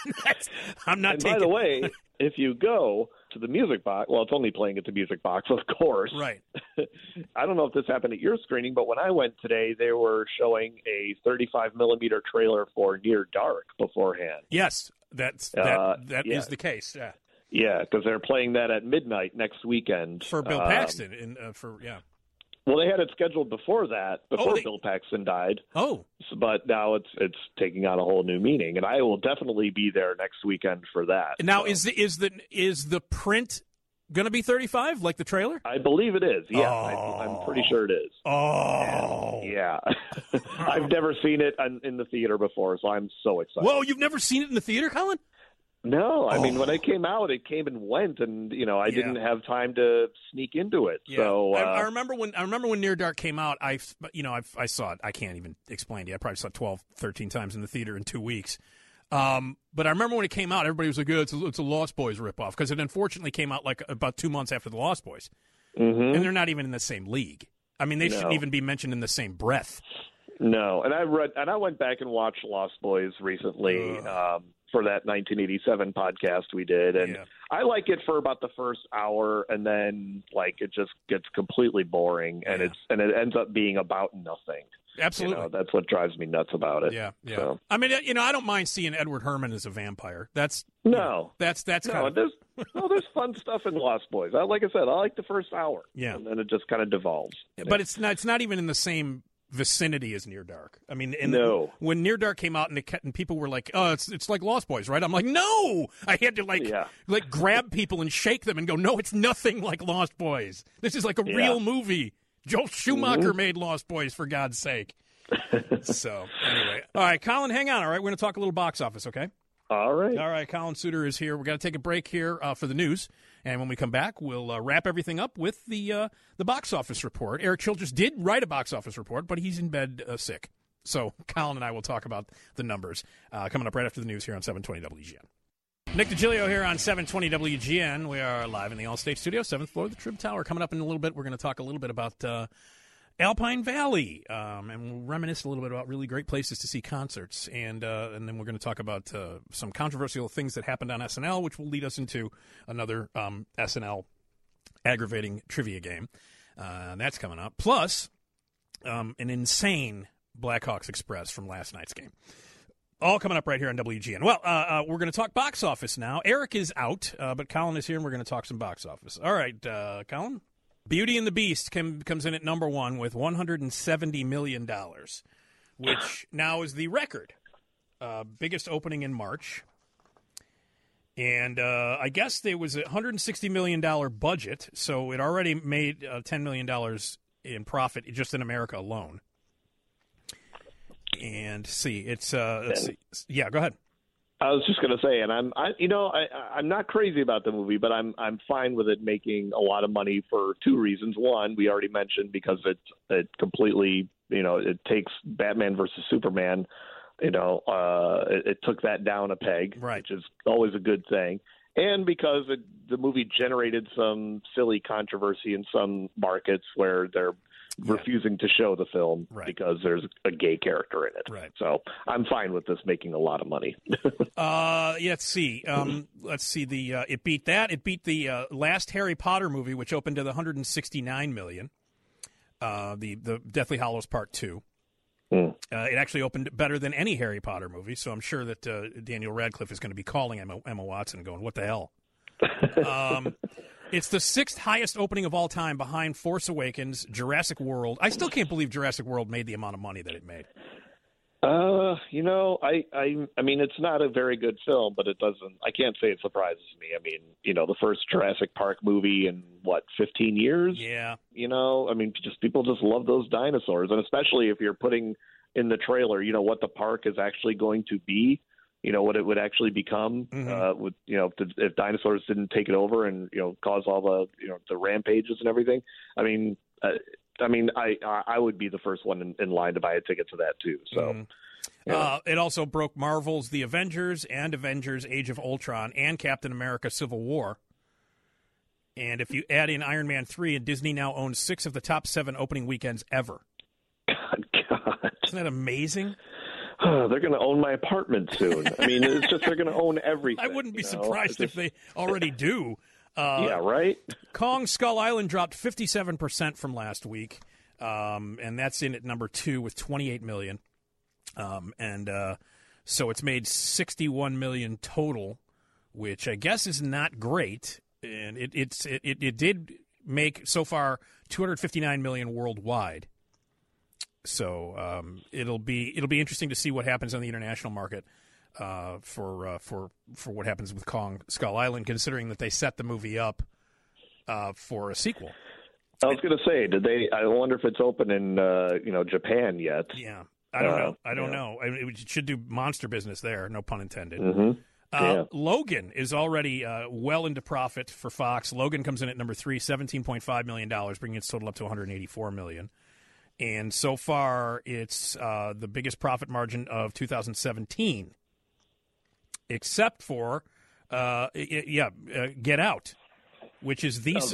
I'm not taking. By the way, if you go to the Music Box, well, it's only playing at the Music Box, of course. Right. I don't know if this happened at your screening, but when I went today, they were showing a 35 millimeter trailer for Near Dark beforehand. Yes, that is the case. Yeah. Yeah, because they're playing that at midnight next weekend for Bill Paxton. Well, they had it scheduled before that, Bill Paxton died. Oh. But now it's taking on a whole new meaning, and I will definitely be there next weekend for that. Now, is the print going to be 35 like the trailer? I believe it is. Yeah, I'm pretty sure it is. Oh. And, yeah. I've never seen it in the theater before, so I'm so excited. Whoa, you've never seen it in the theater, Colin? No, I mean, when it came out, it came and went, and I didn't have time to sneak into it. Yeah. So I remember when Near Dark came out. I saw it. I can't even explain to you. I probably saw it 12, 13 times in the theater in 2 weeks. But I remember when it came out, everybody was like, "It's a Lost Boys ripoff," because it unfortunately came out like about 2 months after the Lost Boys, and they're not even in the same league. I mean, they shouldn't even be mentioned in the same breath. No, and I went back and watched Lost Boys recently. For that 1987 podcast we did, and I like it for about the first hour, and then it just gets completely boring, and it ends up being about nothing. Absolutely, that's what drives me nuts about it. Yeah. So. I mean, I don't mind seeing Edward Herrmann as a vampire. That's there's fun stuff in Lost Boys. Like I said, I like the first hour. Yeah, and then it just kind of devolves. But it's not even in the same vicinity as Near Dark. I mean, when Near Dark came out and people were like, "Oh, it's like Lost Boys, right?" I'm like, "No!" I had to grab people and shake them and go, "No, it's nothing like Lost Boys. This is like a real movie. Joel Schumacher made Lost Boys, for God's sake." So anyway, all right, Colin, hang on. All right, we're going to talk a little box office, okay? All right. Colin Suter is here. We're going to take a break here for the news. And when we come back, we'll wrap everything up with the box office report. Eric Childress did write a box office report, but he's in bed sick. So Colin and I will talk about the numbers coming up right after the news here on 720 WGN. Nick DiGilio here on 720 WGN. We are live in the Allstate Studio, 7th floor of the Trib Tower. Coming up in a little bit, we're going to talk a little bit about Alpine Valley, and we'll reminisce a little bit about really great places to see concerts, and then we're going to talk about some controversial things that happened on SNL, which will lead us into another SNL aggravating trivia game. That's coming up. Plus, an insane Blackhawks Express from last night's game. All coming up right here on WGN. Well, we're going to talk box office now. Eric is out, but Colin is here, and we're going to talk some box office. All right, Colin? Beauty and the Beast comes in at number one with $170 million, which now is the record. Biggest opening in March. And I guess there was a $160 million budget, so it already made $10 million in profit just in America alone. And let's see. Yeah, go ahead. I was just going to say, and I'm not crazy about the movie, but I'm fine with it making a lot of money for two reasons. One, we already mentioned, because it completely, it takes Batman versus Superman. It took that down a peg, right, which is always a good thing. And because the movie generated some silly controversy in some markets where they're refusing to show the film because there's a gay character in it. Right. So I'm fine with this making a lot of money. Let's see. It beat that. It beat the last Harry Potter movie, which opened to the $169 million. The Deathly Hallows Part 2. It actually opened better than any Harry Potter movie, so I'm sure that Daniel Radcliffe is going to be calling Emma Watson and going, what the hell? It's the sixth highest opening of all time, behind Force Awakens, Jurassic World. I still can't believe Jurassic World made the amount of money that it made. I mean, it's not a very good film, but I can't say it surprises me. I mean, the first Jurassic Park movie in 15 years? Yeah. I mean, people just love those dinosaurs. And especially if you're putting in the trailer, what the park is actually going to be, what it would actually become, if dinosaurs didn't take it over and, cause all the rampages and everything. I mean, I would be the first one in line to buy a ticket to that too. So, it also broke Marvel's The Avengers and Avengers: Age of Ultron and Captain America: Civil War. And if you add in Iron Man 3, and Disney now owns 6 of the top 7 opening weekends ever. God. Isn't that amazing? They're going to own my apartment soon. I mean, it's just they're going to own everything. I wouldn't be surprised if they already do. Yeah, right? Kong Skull Island dropped 57% from last week, and that's in at number 2 with $28 million. So it's made $61 million total, which I guess is not great. And it did make so far $259 million worldwide. So it'll be interesting to see what happens on the international market for what happens with Kong Skull Island, considering that they set the movie up for a sequel. I was going to say, I wonder if it's open in Japan yet. Yeah, I don't know. I don't know. It should do monster business there. No pun intended. Mm-hmm. Logan is already well into profit for Fox. Logan comes in at number 3, $17.5 million, bringing its total up to $184 million. And so far, it's the biggest profit margin of 2017, except for, Get Out, which is the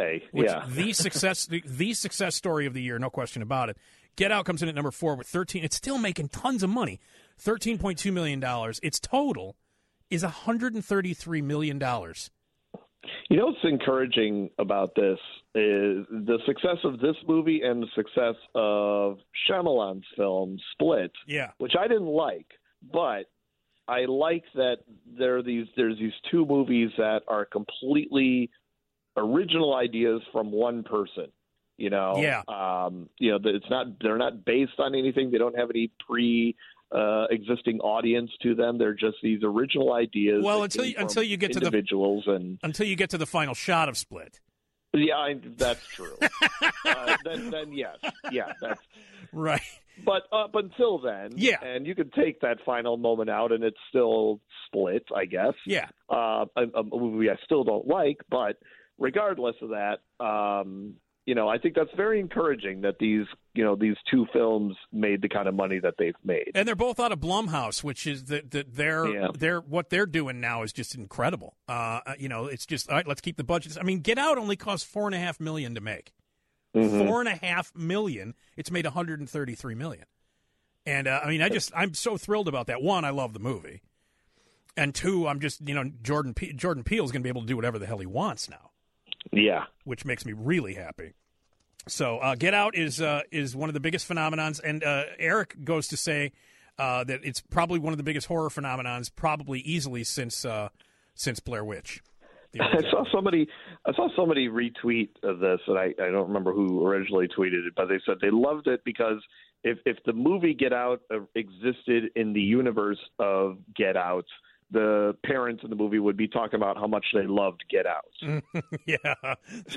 success story of the year, no question about it. Get Out comes in at number 4 with 13. It's still making tons of money, $13.2 million. Its total is $133 million. What's encouraging about this is the success of this movie and the success of Shyamalan's film Split, which I didn't like, but I like that there's these two movies that are completely original ideas from one person. They're not based on anything. They don't have any existing audience to them. They're just these original ideas. Well, until you get to individuals until you get to the final shot of Split. Yeah, that's true. then yes, that's right. But up until then, and you could take that final moment out, and it's still Split, I guess. Yeah, a movie I still don't like, but regardless of that, I think that's very encouraging that these two films made the kind of money that they've made. And they're both out of Blumhouse, which is they're what they're doing now is just incredible. It's just, all right, let's keep the budgets. I mean, Get Out only cost $4.5 million to make. Mm-hmm. $4.5 million. It's made $133 million. And I'm so thrilled about that. One, I love the movie. And two, I'm just, Jordan Peele is going to be able to do whatever the hell he wants now. Yeah, which makes me really happy. So Get Out is one of the biggest phenomenons, and Eric goes to say that it's probably one of the biggest horror phenomenons, probably easily since Blair Witch. I saw somebody retweet this, and I don't remember who originally tweeted it, but they said they loved it because if the movie Get Out existed in the universe of Get Out, the parents in the movie would be talking about how much they loved Get Out. Yeah.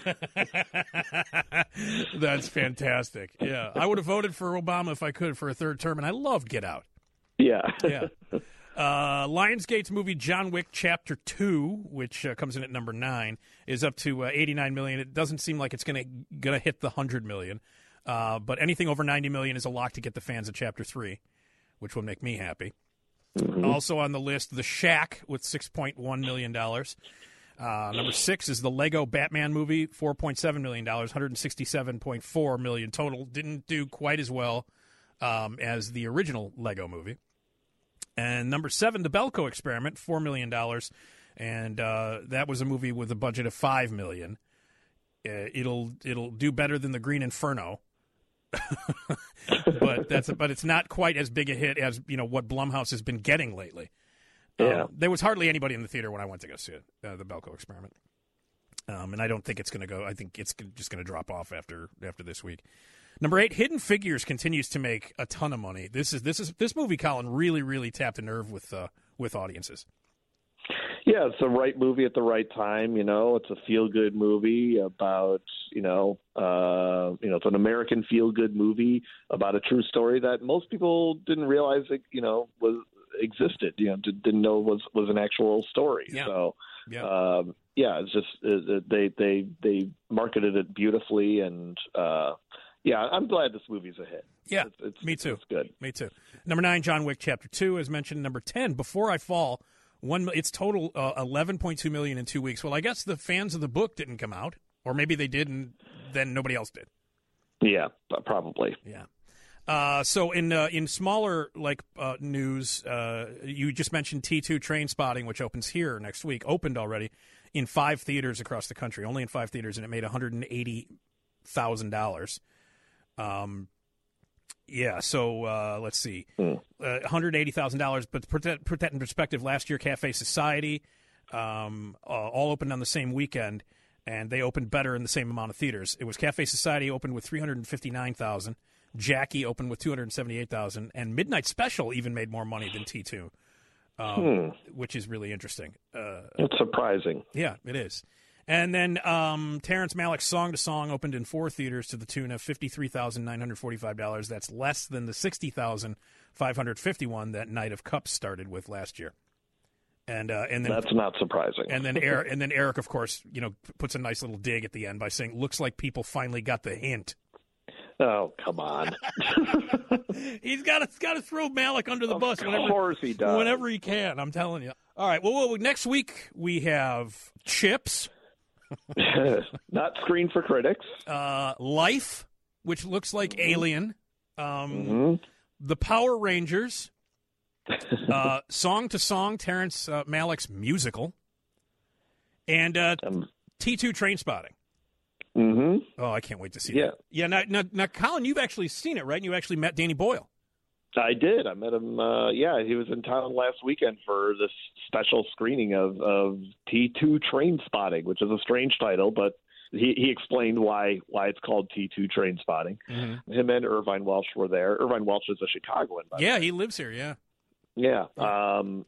That's fantastic. Yeah. I would have voted for Obama if I could for a third term, and I loved Get Out. Yeah. Yeah. Lionsgate's movie John Wick Chapter 2, which comes in at number 9, is up to $89 million. It doesn't seem like it's gonna hit the $100 million. But anything over $90 million is a lock to get the fans of Chapter 3, which will make me happy. Mm-hmm. Also on the list, The Shack with $6.1 million. Number 6 is the Lego Batman movie, $4.7 million, $167.4 million total. Didn't do quite as well as the original Lego movie. And number 7, The Belko Experiment, $4 million. And that was a movie with a budget of $5 million. It'll do better than The Green Inferno. but it's not quite as big a hit as what Blumhouse has been getting lately. Yeah. There was hardly anybody in the theater when I went to go see it, the Belko Experiment. And I don't think it's going to go. I think it's just going to drop off after this week. Number 8, Hidden Figures continues to make a ton of money. This movie, Colin, really, really tapped a nerve with audiences. Yeah, it's the right movie at the right time. It's a feel-good movie about it's an American feel-good movie about a true story that most people didn't realize existed. Didn't know was an actual story. Yeah. So yeah. It's just they marketed it beautifully, and I'm glad this movie's a hit. Yeah, me too. It's good. Me too. Number 9, John Wick Chapter 2, as mentioned. Number 10, Before I Fall. It's total $11.2 million in 2 weeks. Well, I guess the fans of the book didn't come out, or maybe they did, and then nobody else did. Yeah, probably. Yeah. So in smaller news, you just mentioned T2 Trainspotting, which opens here next week. Opened already in 5 theaters across the country, only in 5 theaters, and it made $180,000. Yeah, so let's see, $180,000. But to put that in perspective, last year Cafe Society all opened on the same weekend, and they opened better in the same amount of theaters. It was Cafe Society opened with $359,000, Jackie opened with $278,000, and Midnight Special even made more money than T2, which is really interesting. It's surprising. Yeah, it is. And then Terrence Malick's Song to Song opened in 4 theaters to the tune of $53,945. That's less than the $60,551 that Night of Cups started with last year. And then that's not surprising. And then Eric, of course, puts a nice little dig at the end by saying, "Looks like people finally got the hint." Oh, come on! He's got to throw Malick under the bus. Of course he does. Whenever he can. I'm telling you. All right. Well, next week we have Chips. Not Screen for Critics. Life, which looks like Alien. The Power Rangers. Song to Song, Terrence Malick's musical. And T2 Trainspotting. Mm-hmm. Oh, I can't wait to see that. Yeah, now, Colin, you've actually seen it, right? And you actually met Danny Boyle. I did. I met him. He was in town last weekend for this special screening of T2 Trainspotting, which is a strange title, but he explained why it's called T2 Trainspotting. Mm-hmm. Him and Irvine Welsh were there. Irvine Welsh is a Chicagoan. Yeah, he lives here. Yeah. Yeah. I'm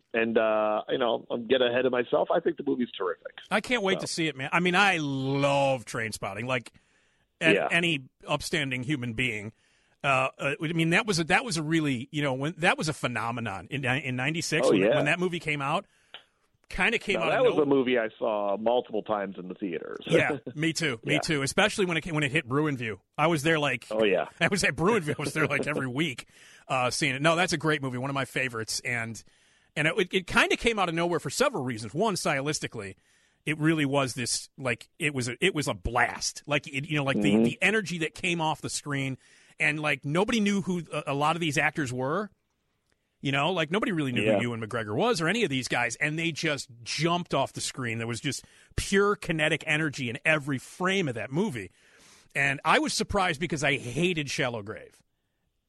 get ahead of myself. I think the movie's terrific. I can't wait to see it, man. I mean, I love Trainspotting, like any upstanding human being. I mean, that was a really, that was a phenomenon in '96 when that movie came out. Kind of came out. That was a movie I saw multiple times in the theaters. Yeah, me too. Me too. Especially when it hit Bruinview. I was there I was at Bruinview. I was there every week, seeing it. No, that's a great movie. One of my favorites. And it kind of came out of nowhere for several reasons. One, stylistically, it really was this it was a blast. The energy that came off the screen. And, nobody knew who a lot of these actors were. Nobody really knew who Ewan McGregor was or any of these guys. And they just jumped off the screen. There was just pure kinetic energy in every frame of that movie. And I was surprised because I hated Shallow Grave.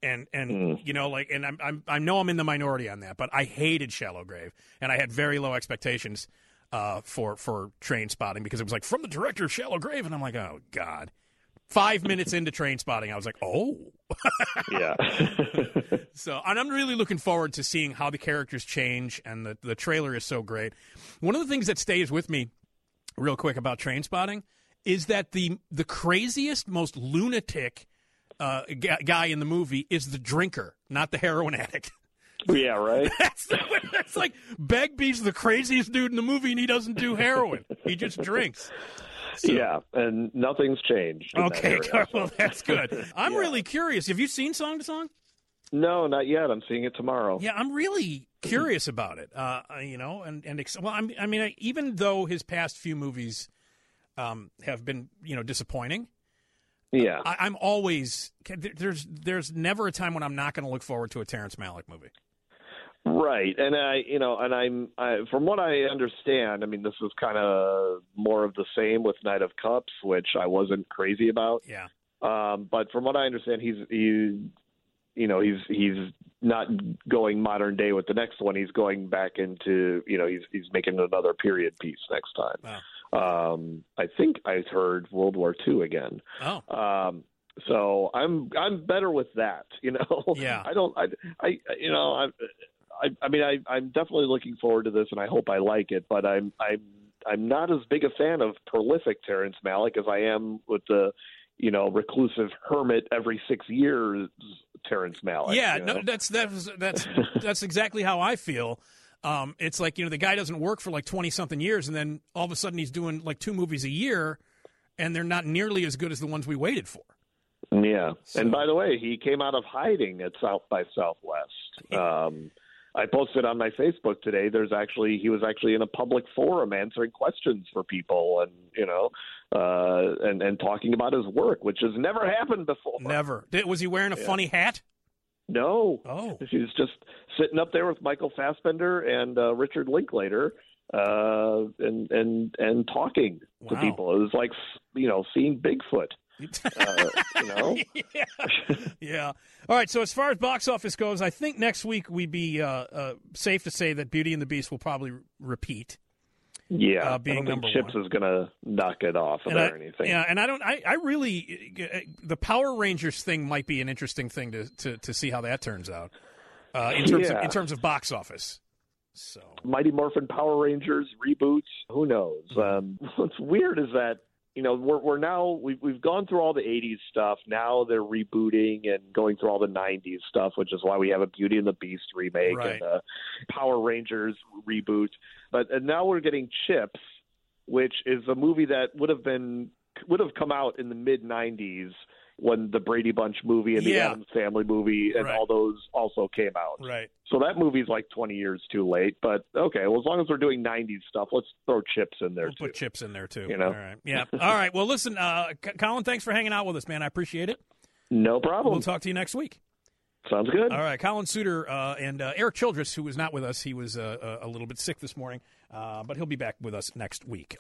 And you know, like, and I know I'm in the minority on that, but I hated Shallow Grave, and I had very low expectations for Trainspotting, because it was like, from the director of Shallow Grave, and I'm like, oh God. 5 minutes into Trainspotting, I was like, oh. Yeah. So, and I'm really looking forward to seeing how the characters change, and the trailer is so great. One of the things that stays with me real quick about Trainspotting is that the craziest, most lunatic guy in the movie is the drinker, not the heroin addict. Yeah, right. That's like Begbie's the craziest dude in the movie, and he doesn't do heroin. He just drinks. So. Yeah, and nothing's changed. Okay, well, that's good. I'm really curious. Have you seen Song to Song? No, not yet. I'm seeing it tomorrow. Yeah, I'm really curious about it. You know, I mean, even though his past few movies have been, you know, disappointing. Yeah, I'm always there's never a time when I'm not going to look forward to a Terrence Malick movie. Right, and I'm from what I understand, I mean, this is kind of more of the same with Knight of Cups, which I wasn't crazy about. Yeah. But from what I understand, he's not going modern day with the next one. He's going back into, you know, he's making another period piece next time. Wow. I think I heard World War II again. Oh. So I'm better with that, you know. Yeah. I'm definitely looking forward to this, and I hope I like it. But I'm not as big a fan of prolific Terrence Malick as I am with the, you know, reclusive hermit every 6 years Terrence Malick. Yeah, you know? no, that's exactly how I feel. It's like, you know, the guy doesn't work for like 20-something years, and then all of a sudden he's doing like 2 movies a year, and they're not nearly as good as the ones we waited for. Yeah, So. And by the way, he came out of hiding at South by Southwest. Yeah. I posted on my Facebook today. He was actually in a public forum answering questions for people, and you know, and talking about his work, which has never happened before. Never. Was he wearing a funny hat? No. Oh. He was just sitting up there with Michael Fassbender and Richard Linklater, and talking to people. It was like, you know, seeing Bigfoot. You know? Yeah. All right. So as far as box office goes, I think next week we'd be safe to say that Beauty and the Beast will probably repeat. Yeah, being I don't number think Chips one. is going to knock it off or anything. Yeah, and I really, the Power Rangers thing might be an interesting thing to see how that turns out in terms of box office. So Mighty Morphin Power Rangers reboots, who knows? What's weird is that, you know, we're now we've gone through all the 80s stuff. Now they're rebooting and going through all the 90s stuff, which is why we have a Beauty and the Beast remake and a Power Rangers reboot. But now we're getting Chips, which is a movie that would have come out in the mid 90s when the Brady Bunch movie and the Addams Family movie and all those also came out. Right. So that movie's like 20 years too late. But okay, well, as long as we're doing 90s stuff, let's throw Chips in there, We'll put Chips in there, too. You know? All right. Yeah. All right. Well, listen, Colin, thanks for hanging out with us, man. I appreciate it. No problem. We'll talk to you next week. Sounds good. All right. Colin Suter and Eric Childress, who was not with us. He was a little bit sick this morning, but he'll be back with us next week.